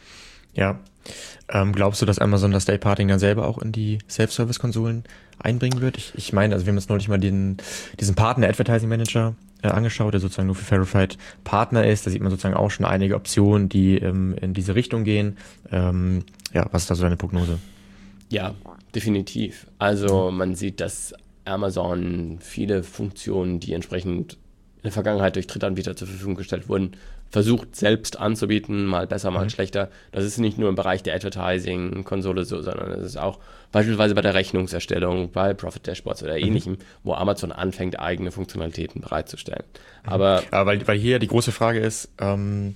Ja. Ähm, glaubst du, dass Amazon das Dayparting dann selber auch in die Self-Service-Konsolen einbringen wird? Ich, ich meine, also wir haben uns neulich mal den, diesen Partner Advertising Manager äh, angeschaut, der sozusagen nur für Verified Partner ist. Da sieht man sozusagen auch schon einige Optionen, die ähm, in diese Richtung gehen. Ähm, ja, was ist da so deine Prognose? Ja, definitiv. Also man sieht, dass Amazon viele Funktionen, die entsprechend in der Vergangenheit durch Drittanbieter zur Verfügung gestellt wurden, versucht selbst anzubieten, mal besser, mal mhm. schlechter. Das ist nicht nur im Bereich der Advertising-Konsole so, sondern es ist auch beispielsweise bei der Rechnungserstellung, bei Profit-Dashboards oder mhm. ähnlichem, wo Amazon anfängt, eigene Funktionalitäten bereitzustellen. Mhm. Aber ja, weil, weil hier die große Frage ist, ähm,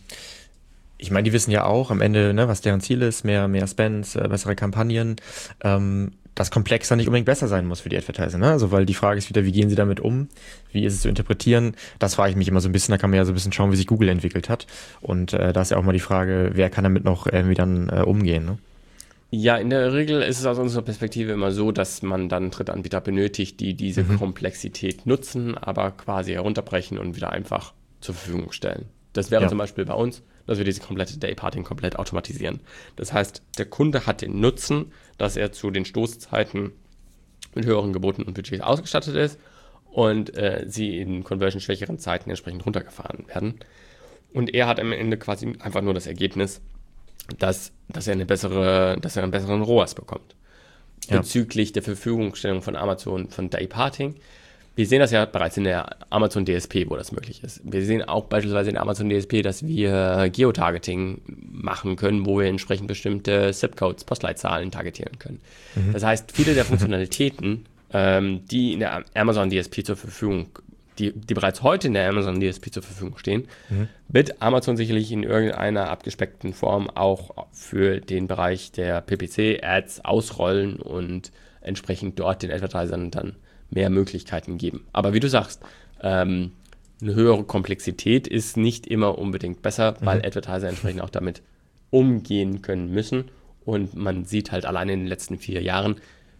ich meine, die wissen ja auch am Ende, ne, was deren Ziel ist, mehr, mehr Spends, äh, bessere Kampagnen, ähm, das komplexer nicht unbedingt besser sein muss für die Advertiser, ne? Also weil die Frage ist wieder, wie gehen sie damit um? Wie ist es zu interpretieren? Das frage ich mich immer so ein bisschen, da kann man ja so ein bisschen schauen, wie sich Google entwickelt hat. Und äh, da ist ja auch mal die Frage, wer kann damit noch irgendwie dann äh, umgehen, ne? Ja, in der Regel ist es aus unserer Perspektive immer so, dass man dann Drittanbieter benötigt, die diese mhm. Komplexität nutzen, aber quasi herunterbrechen und wieder einfach zur Verfügung stellen. Das wäre ja. zum Beispiel bei uns, dass wir diese komplette Dayparting komplett automatisieren. Das heißt, der Kunde hat den Nutzen, dass er zu den Stoßzeiten mit höheren Geboten und Budgets ausgestattet ist und äh, sie in conversion-schwächeren Zeiten entsprechend runtergefahren werden. Und er hat am Ende quasi einfach nur das Ergebnis, dass, dass er eine bessere, dass er einen besseren R O A S bekommt. Ja. Bezüglich der Verfügungstellung von Amazon von Dayparting. Wir sehen das ja bereits in der Amazon D S P, wo das möglich ist. Wir sehen auch beispielsweise in der Amazon D S P, dass wir Geotargeting machen können, wo wir entsprechend bestimmte Zip-Codes, Postleitzahlen targetieren können. Mhm. Das heißt, viele der Funktionalitäten, ähm, die in der Amazon D S P zur Verfügung, die, die bereits heute in der Amazon D S P zur Verfügung stehen, mhm. wird Amazon sicherlich in irgendeiner abgespeckten Form auch für den Bereich der P P C-Ads ausrollen und entsprechend dort den Advertisern dann mehr Möglichkeiten geben. Aber wie du sagst, ähm, eine höhere Komplexität ist nicht immer unbedingt besser, weil mhm. Advertiser entsprechend auch damit umgehen können müssen. Und man sieht halt allein in den letzten vier Jahren,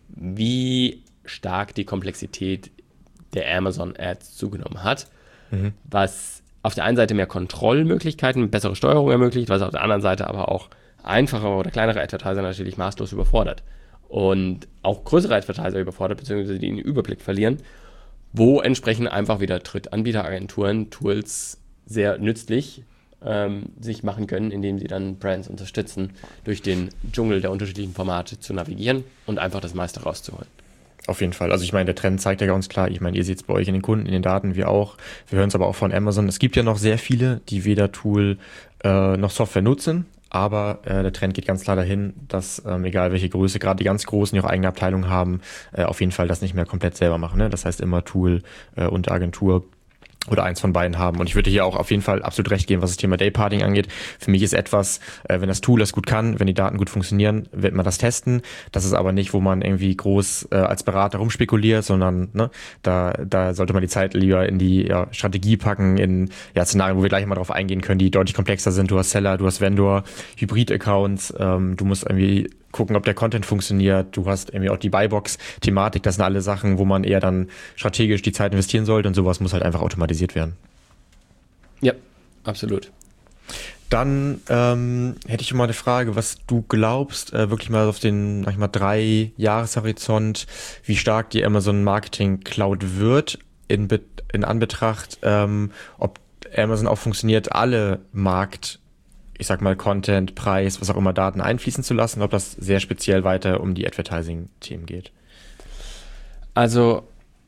wie stark die Komplexität der Amazon-Ads zugenommen hat, mhm. was auf der einen Seite mehr Kontrollmöglichkeiten, bessere Steuerung ermöglicht, was auf der anderen Seite aber auch einfache oder kleinere Advertiser natürlich maßlos überfordert. Und auch größere Advertiser überfordert, beziehungsweise die den Überblick verlieren, wo entsprechend einfach wieder Drittanbieteragenturen Tools sehr nützlich ähm, sich machen können, indem sie dann Brands unterstützen, durch den Dschungel der unterschiedlichen Formate zu navigieren und einfach das meiste rauszuholen. Auf jeden Fall. Also ich meine, der Trend zeigt ja ganz klar, ich meine, ihr seht es bei euch in den Kunden, in den Daten, wir auch. Wir hören es aber auch von Amazon. Es gibt ja noch sehr viele, die weder Tool äh, noch Software nutzen, aber äh, der Trend geht ganz klar dahin, dass ähm, egal welche Größe, gerade die ganz Großen, die auch eigene Abteilungen haben, äh, auf jeden Fall das nicht mehr komplett selber machen. Ne? Das heißt immer Tool äh, und Agentur oder eins von beiden haben. Und ich würde hier auch auf jeden Fall absolut recht geben, was das Thema Dayparting angeht. Für mich ist etwas, äh, wenn das Tool das gut kann, wenn die Daten gut funktionieren, wird man das testen. Das ist aber nicht, wo man irgendwie groß äh, als Berater rumspekuliert, sondern ne, da da sollte man die Zeit lieber in die ja, Strategie packen, in ja, Szenarien, wo wir gleich mal drauf eingehen können, die deutlich komplexer sind. Du hast Seller, du hast Vendor, Hybrid-Accounts, ähm, du musst irgendwie gucken, ob der Content funktioniert. Du hast irgendwie auch die Buybox-Thematik. Das sind alle Sachen, wo man eher dann strategisch die Zeit investieren sollte und sowas muss halt einfach automatisiert werden. Ja, absolut. Dann ähm, hätte ich mal eine Frage, was du glaubst, äh, wirklich mal auf den, sag ich mal, drei Jahreshorizont, wie stark die Amazon Marketing Cloud wird in, Be- in Anbetracht, ähm, ob Amazon auch funktioniert, alle Markt ich sag mal, Content, Preis, was auch immer, Daten einfließen zu lassen, ob das sehr speziell weiter um die Advertising-Themen geht? Also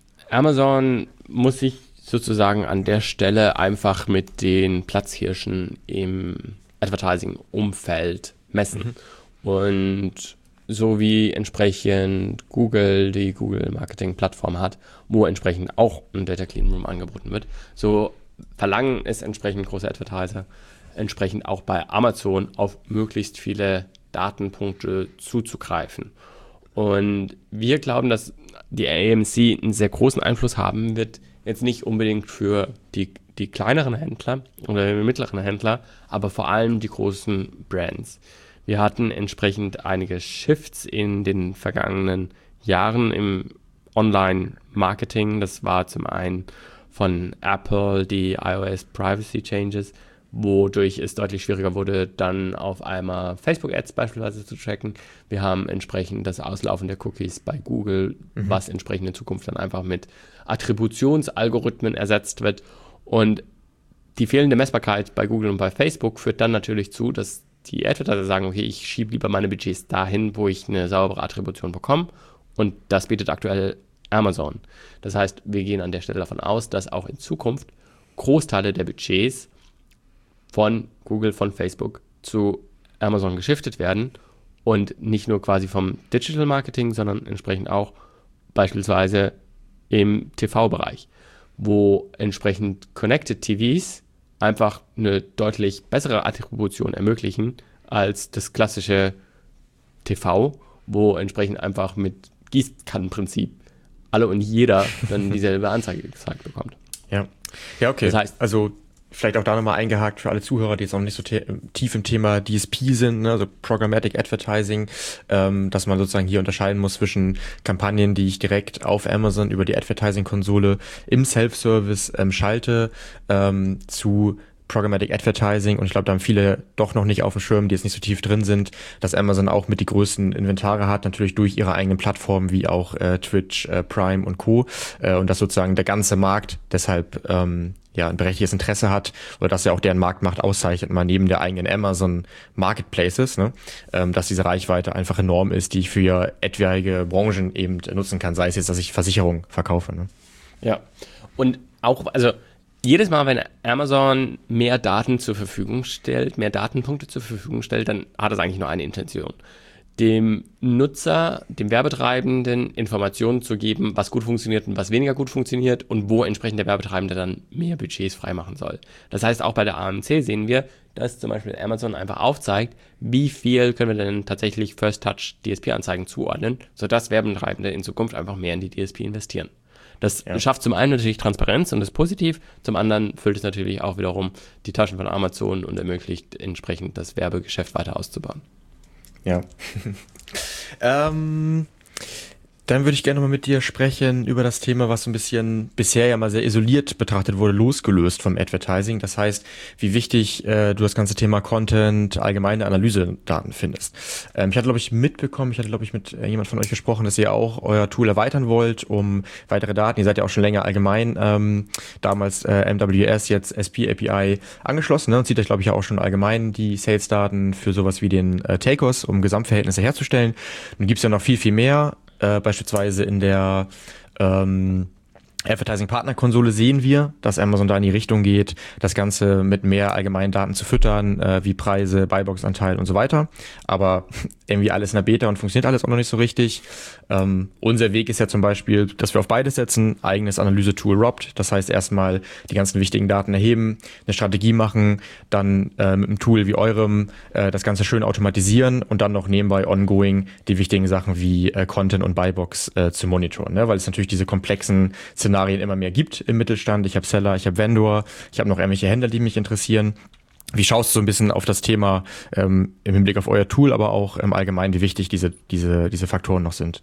Amazon muss sich sozusagen an der Stelle einfach mit den Platzhirschen im Advertising-Umfeld messen. Mhm. Und so wie entsprechend Google die Google-Marketing-Plattform hat, wo entsprechend auch ein Data Clean Room angeboten wird, so verlangen es entsprechend große Advertiser, entsprechend auch bei Amazon auf möglichst viele Datenpunkte zuzugreifen. Und wir glauben, dass die A M C einen sehr großen Einfluss haben wird, jetzt nicht unbedingt für die, die kleineren Händler oder die mittleren Händler, aber vor allem die großen Brands. Wir hatten entsprechend einige Shifts in den vergangenen Jahren im Online-Marketing. Das war zum einen von Apple die iOS Privacy Changes, wodurch es deutlich schwieriger wurde, dann auf einmal Facebook-Ads beispielsweise zu tracken. Wir haben entsprechend das Auslaufen der Cookies bei Google, mhm. was entsprechend in Zukunft dann einfach mit Attributionsalgorithmen ersetzt wird. Und die fehlende Messbarkeit bei Google und bei Facebook führt dann natürlich zu, dass die Advertiser sagen, okay, ich schiebe lieber meine Budgets dahin, wo ich eine saubere Attribution bekomme. Und das bietet aktuell Amazon. Das heißt, wir gehen an der Stelle davon aus, dass auch in Zukunft Großteile der Budgets von Google, von Facebook zu Amazon geschiftet werden und nicht nur quasi vom Digital Marketing, sondern entsprechend auch beispielsweise im T V-Bereich, wo entsprechend Connected T Vs einfach eine deutlich bessere Attribution ermöglichen als das klassische T V, wo entsprechend einfach mit Gießkannenprinzip alle und jeder dann dieselbe Anzeige gezeigt bekommt. Ja, ja, okay. Das heißt, also vielleicht auch da nochmal eingehakt für alle Zuhörer, die jetzt auch nicht so te- tief im Thema D S P sind, ne, also Programmatic Advertising, ähm, dass man sozusagen hier unterscheiden muss zwischen Kampagnen, die ich direkt auf Amazon über die Advertising-Konsole im Self-Service ähm, schalte, ähm, zu Programmatic Advertising, und ich glaube, da haben viele doch noch nicht auf dem Schirm, die jetzt nicht so tief drin sind, dass Amazon auch mit die größten Inventare hat, natürlich durch ihre eigenen Plattformen wie auch äh, Twitch, äh, Prime und Co. Äh, und dass sozusagen der ganze Markt deshalb ähm, ja ein berechtigtes Interesse hat, oder dass ja auch deren Marktmacht auszeichnet, mal neben der eigenen Amazon Marketplaces, ne, ähm, dass diese Reichweite einfach enorm ist, die ich für etwaige Branchen eben nutzen kann, sei es jetzt, dass ich Versicherungen verkaufe. Ne? Ja, und auch, also jedes Mal, wenn Amazon mehr Daten zur Verfügung stellt, mehr Datenpunkte zur Verfügung stellt, dann hat das eigentlich nur eine Intention. Dem Nutzer, dem Werbetreibenden Informationen zu geben, was gut funktioniert und was weniger gut funktioniert und wo entsprechend der Werbetreibende dann mehr Budgets freimachen soll. Das heißt, auch bei der A M C sehen wir, dass zum Beispiel Amazon einfach aufzeigt, wie viel können wir denn tatsächlich First-Touch-D S P-Anzeigen zuordnen, sodass Werbetreibende in Zukunft einfach mehr in die D S P investieren. Das ja. schafft zum einen natürlich Transparenz und ist positiv, zum anderen füllt es natürlich auch wiederum die Taschen von Amazon und ermöglicht entsprechend das Werbegeschäft weiter auszubauen. Ja. ähm, dann würde ich gerne mal mit dir sprechen über das Thema, was so ein bisschen bisher ja mal sehr isoliert betrachtet wurde, losgelöst vom Advertising. Das heißt, wie wichtig äh, du das ganze Thema Content, allgemeine Analysedaten findest. Ähm, ich hatte, glaube ich, mitbekommen, ich hatte, glaube ich, mit äh, jemand von euch gesprochen, dass ihr auch euer Tool erweitern wollt um weitere Daten. Ihr seid ja auch schon länger allgemein, ähm, damals äh, M W S, jetzt S P A P I angeschlossen, ne? Und zieht euch, glaube ich, ja auch schon allgemein die Sales-Daten für sowas wie den äh, Takers, um Gesamtverhältnisse herzustellen. Nun gibt's ja noch viel, viel mehr. Äh, beispielsweise in der ähm, Advertising-Partner-Konsole sehen wir, dass Amazon da in die Richtung geht, das Ganze mit mehr allgemeinen Daten zu füttern, äh, wie Preise, Buybox-Anteil und so weiter. Aber irgendwie alles in der Beta und funktioniert alles auch noch nicht so richtig. Ähm, unser Weg ist ja zum Beispiel, dass wir auf beides setzen, eigenes Analyse-Tool Robbed. Das heißt erstmal die ganzen wichtigen Daten erheben, eine Strategie machen, dann äh, mit einem Tool wie eurem äh, das Ganze schön automatisieren und dann noch nebenbei ongoing die wichtigen Sachen wie äh, Content und Buybox äh, zu monitoren. Ne? Weil es natürlich diese komplexen Szenarien immer mehr gibt im Mittelstand. Ich habe Seller, ich habe Vendor, ich habe noch irgendwelche Händler, die mich interessieren. Wie schaust du so ein bisschen auf das Thema ähm, im Hinblick auf euer Tool, aber auch im Allgemeinen, wie wichtig diese, diese, diese Faktoren noch sind?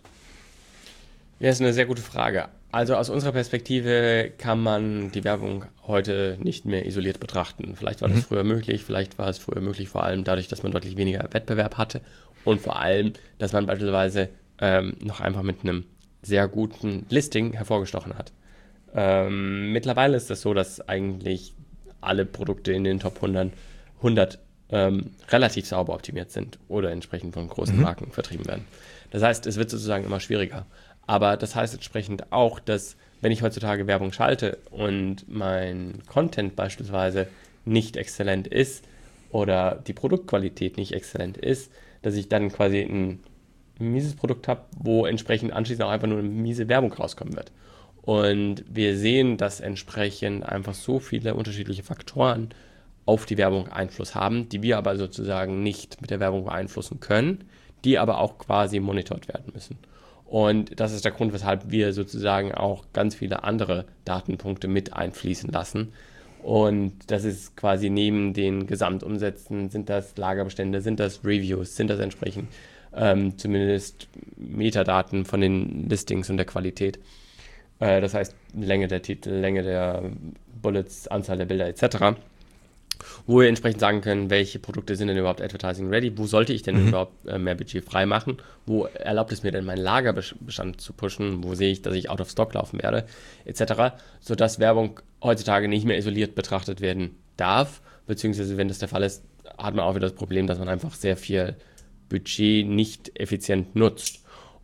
Ja, ist eine sehr gute Frage. Also aus unserer Perspektive kann man die Werbung heute nicht mehr isoliert betrachten. Vielleicht war das mhm. früher möglich, vielleicht war es früher möglich, vor allem dadurch, dass man deutlich weniger Wettbewerb hatte und vor allem, dass man beispielsweise ähm, noch einfach mit einem sehr guten Listing hervorgestochen hat. Ähm, mittlerweile ist das so, dass eigentlich alle Produkte in den Top hundert, hundert ähm, relativ sauber optimiert sind oder entsprechend von großen mhm. Marken vertrieben werden. Das heißt, es wird sozusagen immer schwieriger. Aber das heißt entsprechend auch, dass wenn ich heutzutage Werbung schalte und mein Content beispielsweise nicht exzellent ist oder die Produktqualität nicht exzellent ist, dass ich dann quasi ein mieses Produkt habe, wo entsprechend anschließend auch einfach nur eine miese Werbung rauskommen wird. Und wir sehen, dass entsprechend einfach so viele unterschiedliche Faktoren auf die Werbung Einfluss haben, die wir aber sozusagen nicht mit der Werbung beeinflussen können, die aber auch quasi monitort werden müssen. Und das ist der Grund, weshalb wir sozusagen auch ganz viele andere Datenpunkte mit einfließen lassen. Und das ist quasi neben den Gesamtumsätzen, sind das Lagerbestände, sind das Reviews, sind das entsprechend ähm, zumindest Metadaten von den Listings und der Qualität. Äh, das heißt Länge der Titel, Länge der Bullets, Anzahl der Bilder et cetera. Wo wir entsprechend sagen können, welche Produkte sind denn überhaupt Advertising ready, wo sollte ich denn mhm. überhaupt äh, mehr Budget frei machen, wo erlaubt es mir denn meinen Lagerbestand zu pushen, wo sehe ich, dass ich out of stock laufen werde, et cetera, sodass Werbung heutzutage nicht mehr isoliert betrachtet werden darf, beziehungsweise wenn das der Fall ist, hat man auch wieder das Problem, dass man einfach sehr viel Budget nicht effizient nutzt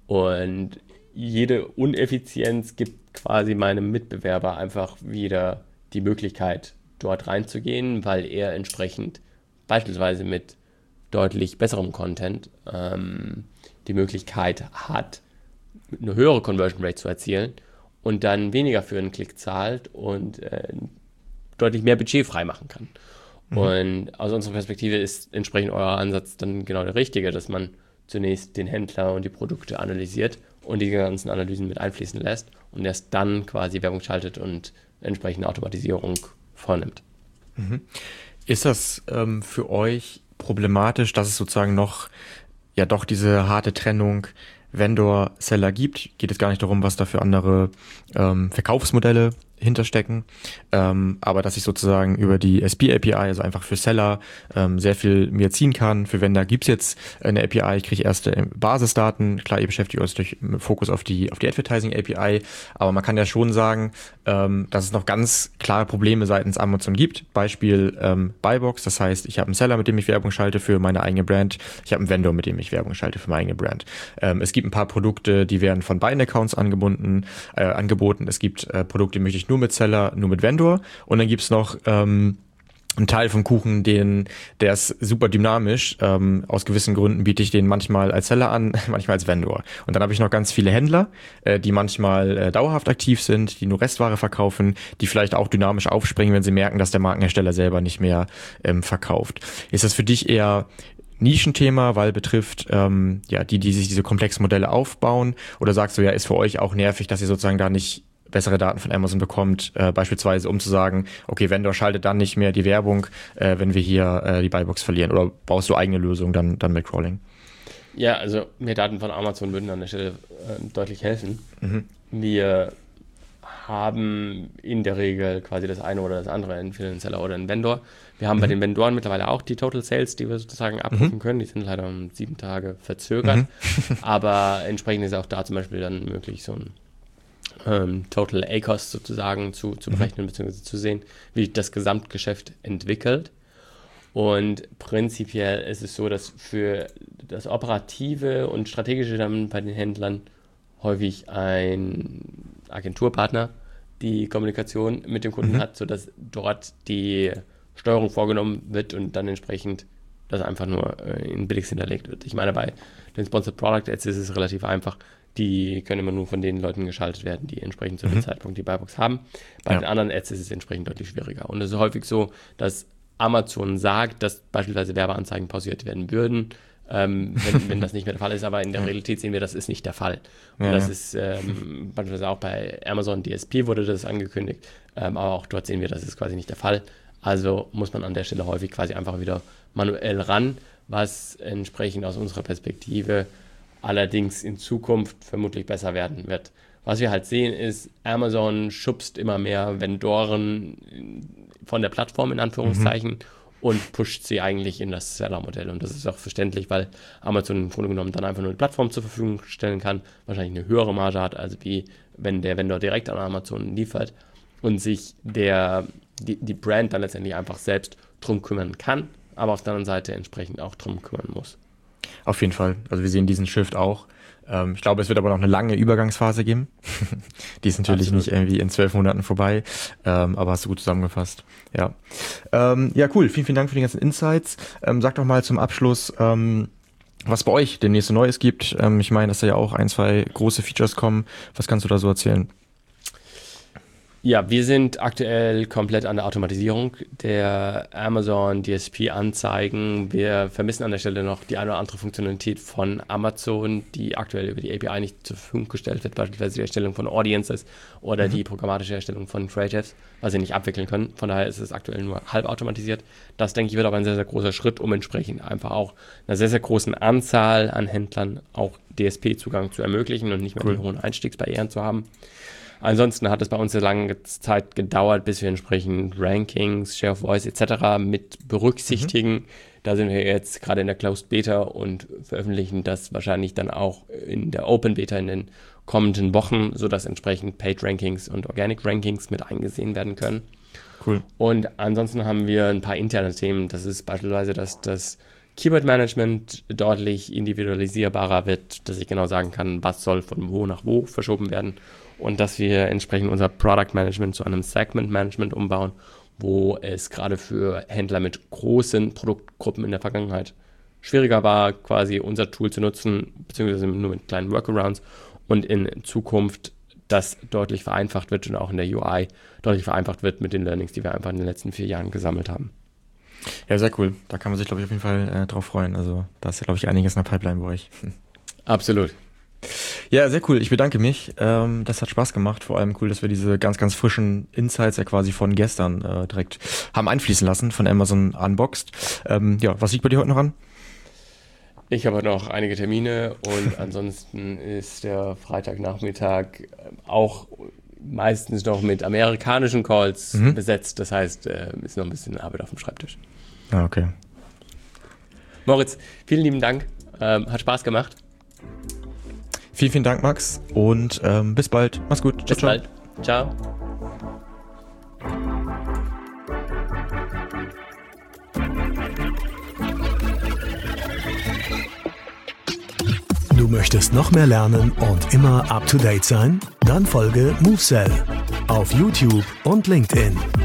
und jede Uneffizienz gibt quasi meinem Mitbewerber einfach wieder die Möglichkeit, dort reinzugehen, weil er entsprechend beispielsweise mit deutlich besserem Content ähm, die Möglichkeit hat, eine höhere Conversion Rate zu erzielen und dann weniger für einen Klick zahlt und äh, deutlich mehr Budget freimachen kann. Mhm. Und aus unserer Perspektive ist entsprechend euer Ansatz dann genau der richtige, dass man zunächst den Händler und die Produkte analysiert und die ganzen Analysen mit einfließen lässt und erst dann quasi Werbung schaltet und entsprechende Automatisierung vornimmt. Mhm. Ist das ähm, für euch problematisch, dass es sozusagen noch ja doch diese harte Trennung Vendor-Seller gibt? Geht es gar nicht darum, was da für andere ähm, Verkaufsmodelle hinterstecken, ähm, aber dass ich sozusagen über die S P A P I, also einfach für Seller, ähm, sehr viel mir ziehen kann. Für Vendor gibt's jetzt eine A P I, ich kriege erste Basisdaten. Klar, ihr beschäftigt euch durch Fokus auf die auf die Advertising A P I, aber man kann ja schon sagen, ähm, dass es noch ganz klare Probleme seitens Amazon gibt. Beispiel ähm, Buybox, das heißt, ich habe einen Seller, mit dem ich Werbung schalte für meine eigene Brand. Ich habe einen Vendor, mit dem ich Werbung schalte für meine eigene Brand. Ähm, es gibt ein paar Produkte, die werden von beiden Accounts angebunden, äh, angeboten. Es gibt äh, Produkte, die möchte ich nur mit Seller, nur mit Vendor. Und dann gibt's noch ähm, einen Teil vom Kuchen, den, der ist super dynamisch. Ähm, aus gewissen Gründen biete ich den manchmal als Seller an, manchmal als Vendor. Und dann habe ich noch ganz viele Händler, äh, die manchmal äh, dauerhaft aktiv sind, die nur Restware verkaufen, die vielleicht auch dynamisch aufspringen, wenn sie merken, dass der Markenhersteller selber nicht mehr ähm, verkauft. Ist das für dich eher Nischenthema, weil betrifft ähm, ja die, die sich diese komplexen Modelle aufbauen? Oder sagst du, ja, ist für euch auch nervig, dass ihr sozusagen da nicht bessere Daten von Amazon bekommt, äh, beispielsweise um zu sagen, okay, Vendor schaltet dann nicht mehr die Werbung, äh, wenn wir hier äh, die Buybox verlieren, oder baust du eigene Lösungen dann, dann mit Crawling? Ja, also mehr Daten von Amazon würden an der Stelle äh, deutlich helfen. Mhm. Wir haben in der Regel quasi das eine oder das andere, entweder einen Seller oder einen Vendor. Wir haben mhm. bei den Vendoren mittlerweile auch die Total Sales, die wir sozusagen abrufen mhm. können. Die sind leider um sieben Tage verzögert, mhm. aber entsprechend ist auch da zum Beispiel dann möglich, so ein ähm, Total A Cost sozusagen zu, zu berechnen, mhm. beziehungsweise zu sehen, wie das Gesamtgeschäft entwickelt. Und prinzipiell ist es so, dass für das Operative und Strategische dann bei den Händlern häufig ein Agenturpartner die Kommunikation mit dem Kunden mhm. hat, sodass dort die Steuerung vorgenommen wird und dann entsprechend das einfach nur in Biddix hinterlegt wird. Ich meine, bei den Sponsored Product Ads ist es relativ einfach. Die können immer nur von den Leuten geschaltet werden, die entsprechend zu dem mhm. Zeitpunkt die Buybox haben. Bei ja. den anderen Ads ist es entsprechend deutlich schwieriger. Und es ist häufig so, dass Amazon sagt, dass beispielsweise Werbeanzeigen pausiert werden würden, ähm, wenn, wenn das nicht mehr der Fall ist. Aber in der Realität sehen wir, das ist nicht der Fall. Und ja, das ja. ist ähm, beispielsweise auch bei Amazon D S P wurde das angekündigt. Ähm, aber auch dort sehen wir, das ist quasi nicht der Fall. Also muss man an der Stelle häufig quasi einfach wieder manuell ran, was entsprechend aus unserer Perspektive allerdings in Zukunft vermutlich besser werden wird. Was wir halt sehen ist, Amazon schubst immer mehr Vendoren von der Plattform in Anführungszeichen mhm. und pusht sie eigentlich in das Seller-Modell. Und das ist auch verständlich, weil Amazon im Grunde genommen dann einfach nur eine Plattform zur Verfügung stellen kann, wahrscheinlich eine höhere Marge hat, als wie wenn der Vendor direkt an Amazon liefert und sich der, die, die Brand dann letztendlich einfach selbst drum kümmern kann, aber auf der anderen Seite entsprechend auch drum kümmern muss. Auf jeden Fall. Also wir sehen diesen Shift auch. Ähm, ich glaube, es wird aber noch eine lange Übergangsphase geben. Die ist natürlich Absolut. Nicht irgendwie in zwölf Monaten vorbei, ähm, aber hast du gut zusammengefasst. Ja, ähm, ja, cool. Vielen, vielen Dank für die ganzen Insights. Ähm, sag doch mal zum Abschluss, ähm, was bei euch demnächst so Neues gibt. Ähm, ich meine, dass da ja auch ein, zwei große Features kommen. Was kannst du da so erzählen? Ja, wir sind aktuell komplett an der Automatisierung der Amazon D S P-Anzeigen. Wir vermissen an der Stelle noch die eine oder andere Funktionalität von Amazon, die aktuell über die A P I nicht zur Verfügung gestellt wird, beispielsweise die Erstellung von Audiences oder mhm. die programmatische Erstellung von Creatives, was sie nicht abwickeln können. Von daher ist es aktuell nur halb automatisiert. Das, denke ich, wird aber ein sehr, sehr großer Schritt, um entsprechend einfach auch einer sehr, sehr großen Anzahl an Händlern auch D S P-Zugang zu ermöglichen und nicht mehr cool. die hohen Einstiegsbarrieren zu haben. Ansonsten hat es bei uns eine lange Zeit gedauert, bis wir entsprechend Rankings, Share of Voice et cetera mit berücksichtigen. Mhm. Da sind wir jetzt gerade in der Closed Beta und veröffentlichen das wahrscheinlich dann auch in der Open Beta in den kommenden Wochen, sodass entsprechend Paid Rankings und Organic Rankings mit eingesehen werden können. Cool. Und ansonsten haben wir ein paar interne Themen. Das ist beispielsweise, dass das Keyword Management deutlich individualisierbarer wird, dass ich genau sagen kann, was soll von wo nach wo verschoben werden. Und dass wir entsprechend unser Product Management zu einem Segment Management umbauen, wo es gerade für Händler mit großen Produktgruppen in der Vergangenheit schwieriger war, quasi unser Tool zu nutzen, beziehungsweise nur mit kleinen Workarounds und in Zukunft das deutlich vereinfacht wird und auch in der U I deutlich vereinfacht wird mit den Learnings, die wir einfach in den letzten vier Jahren gesammelt haben. Ja, sehr cool. Da kann man sich, glaube ich, auf jeden Fall äh, drauf freuen. Also da ist ja, glaube ich, einiges in der Pipeline bei euch. Absolut. Ja, sehr cool. Ich bedanke mich. Ähm, das hat Spaß gemacht. Vor allem cool, dass wir diese ganz, ganz frischen Insights ja quasi von gestern äh, direkt haben einfließen lassen, von Amazon Unboxed. Ähm, ja, was liegt bei dir heute noch an? Ich habe noch einige Termine und ansonsten ist der Freitagnachmittag auch meistens noch mit amerikanischen Calls mhm. besetzt. Das heißt, äh, ist noch ein bisschen Arbeit auf dem Schreibtisch. Ah, okay. Moritz, vielen lieben Dank. Ähm, hat Spaß gemacht. Vielen, vielen Dank, Max. Und ähm, bis bald. Mach's gut. Bis ciao, bald. Ciao. Du möchtest noch mehr lernen und immer up to date sein? Dann folge MoveSell auf YouTube und LinkedIn.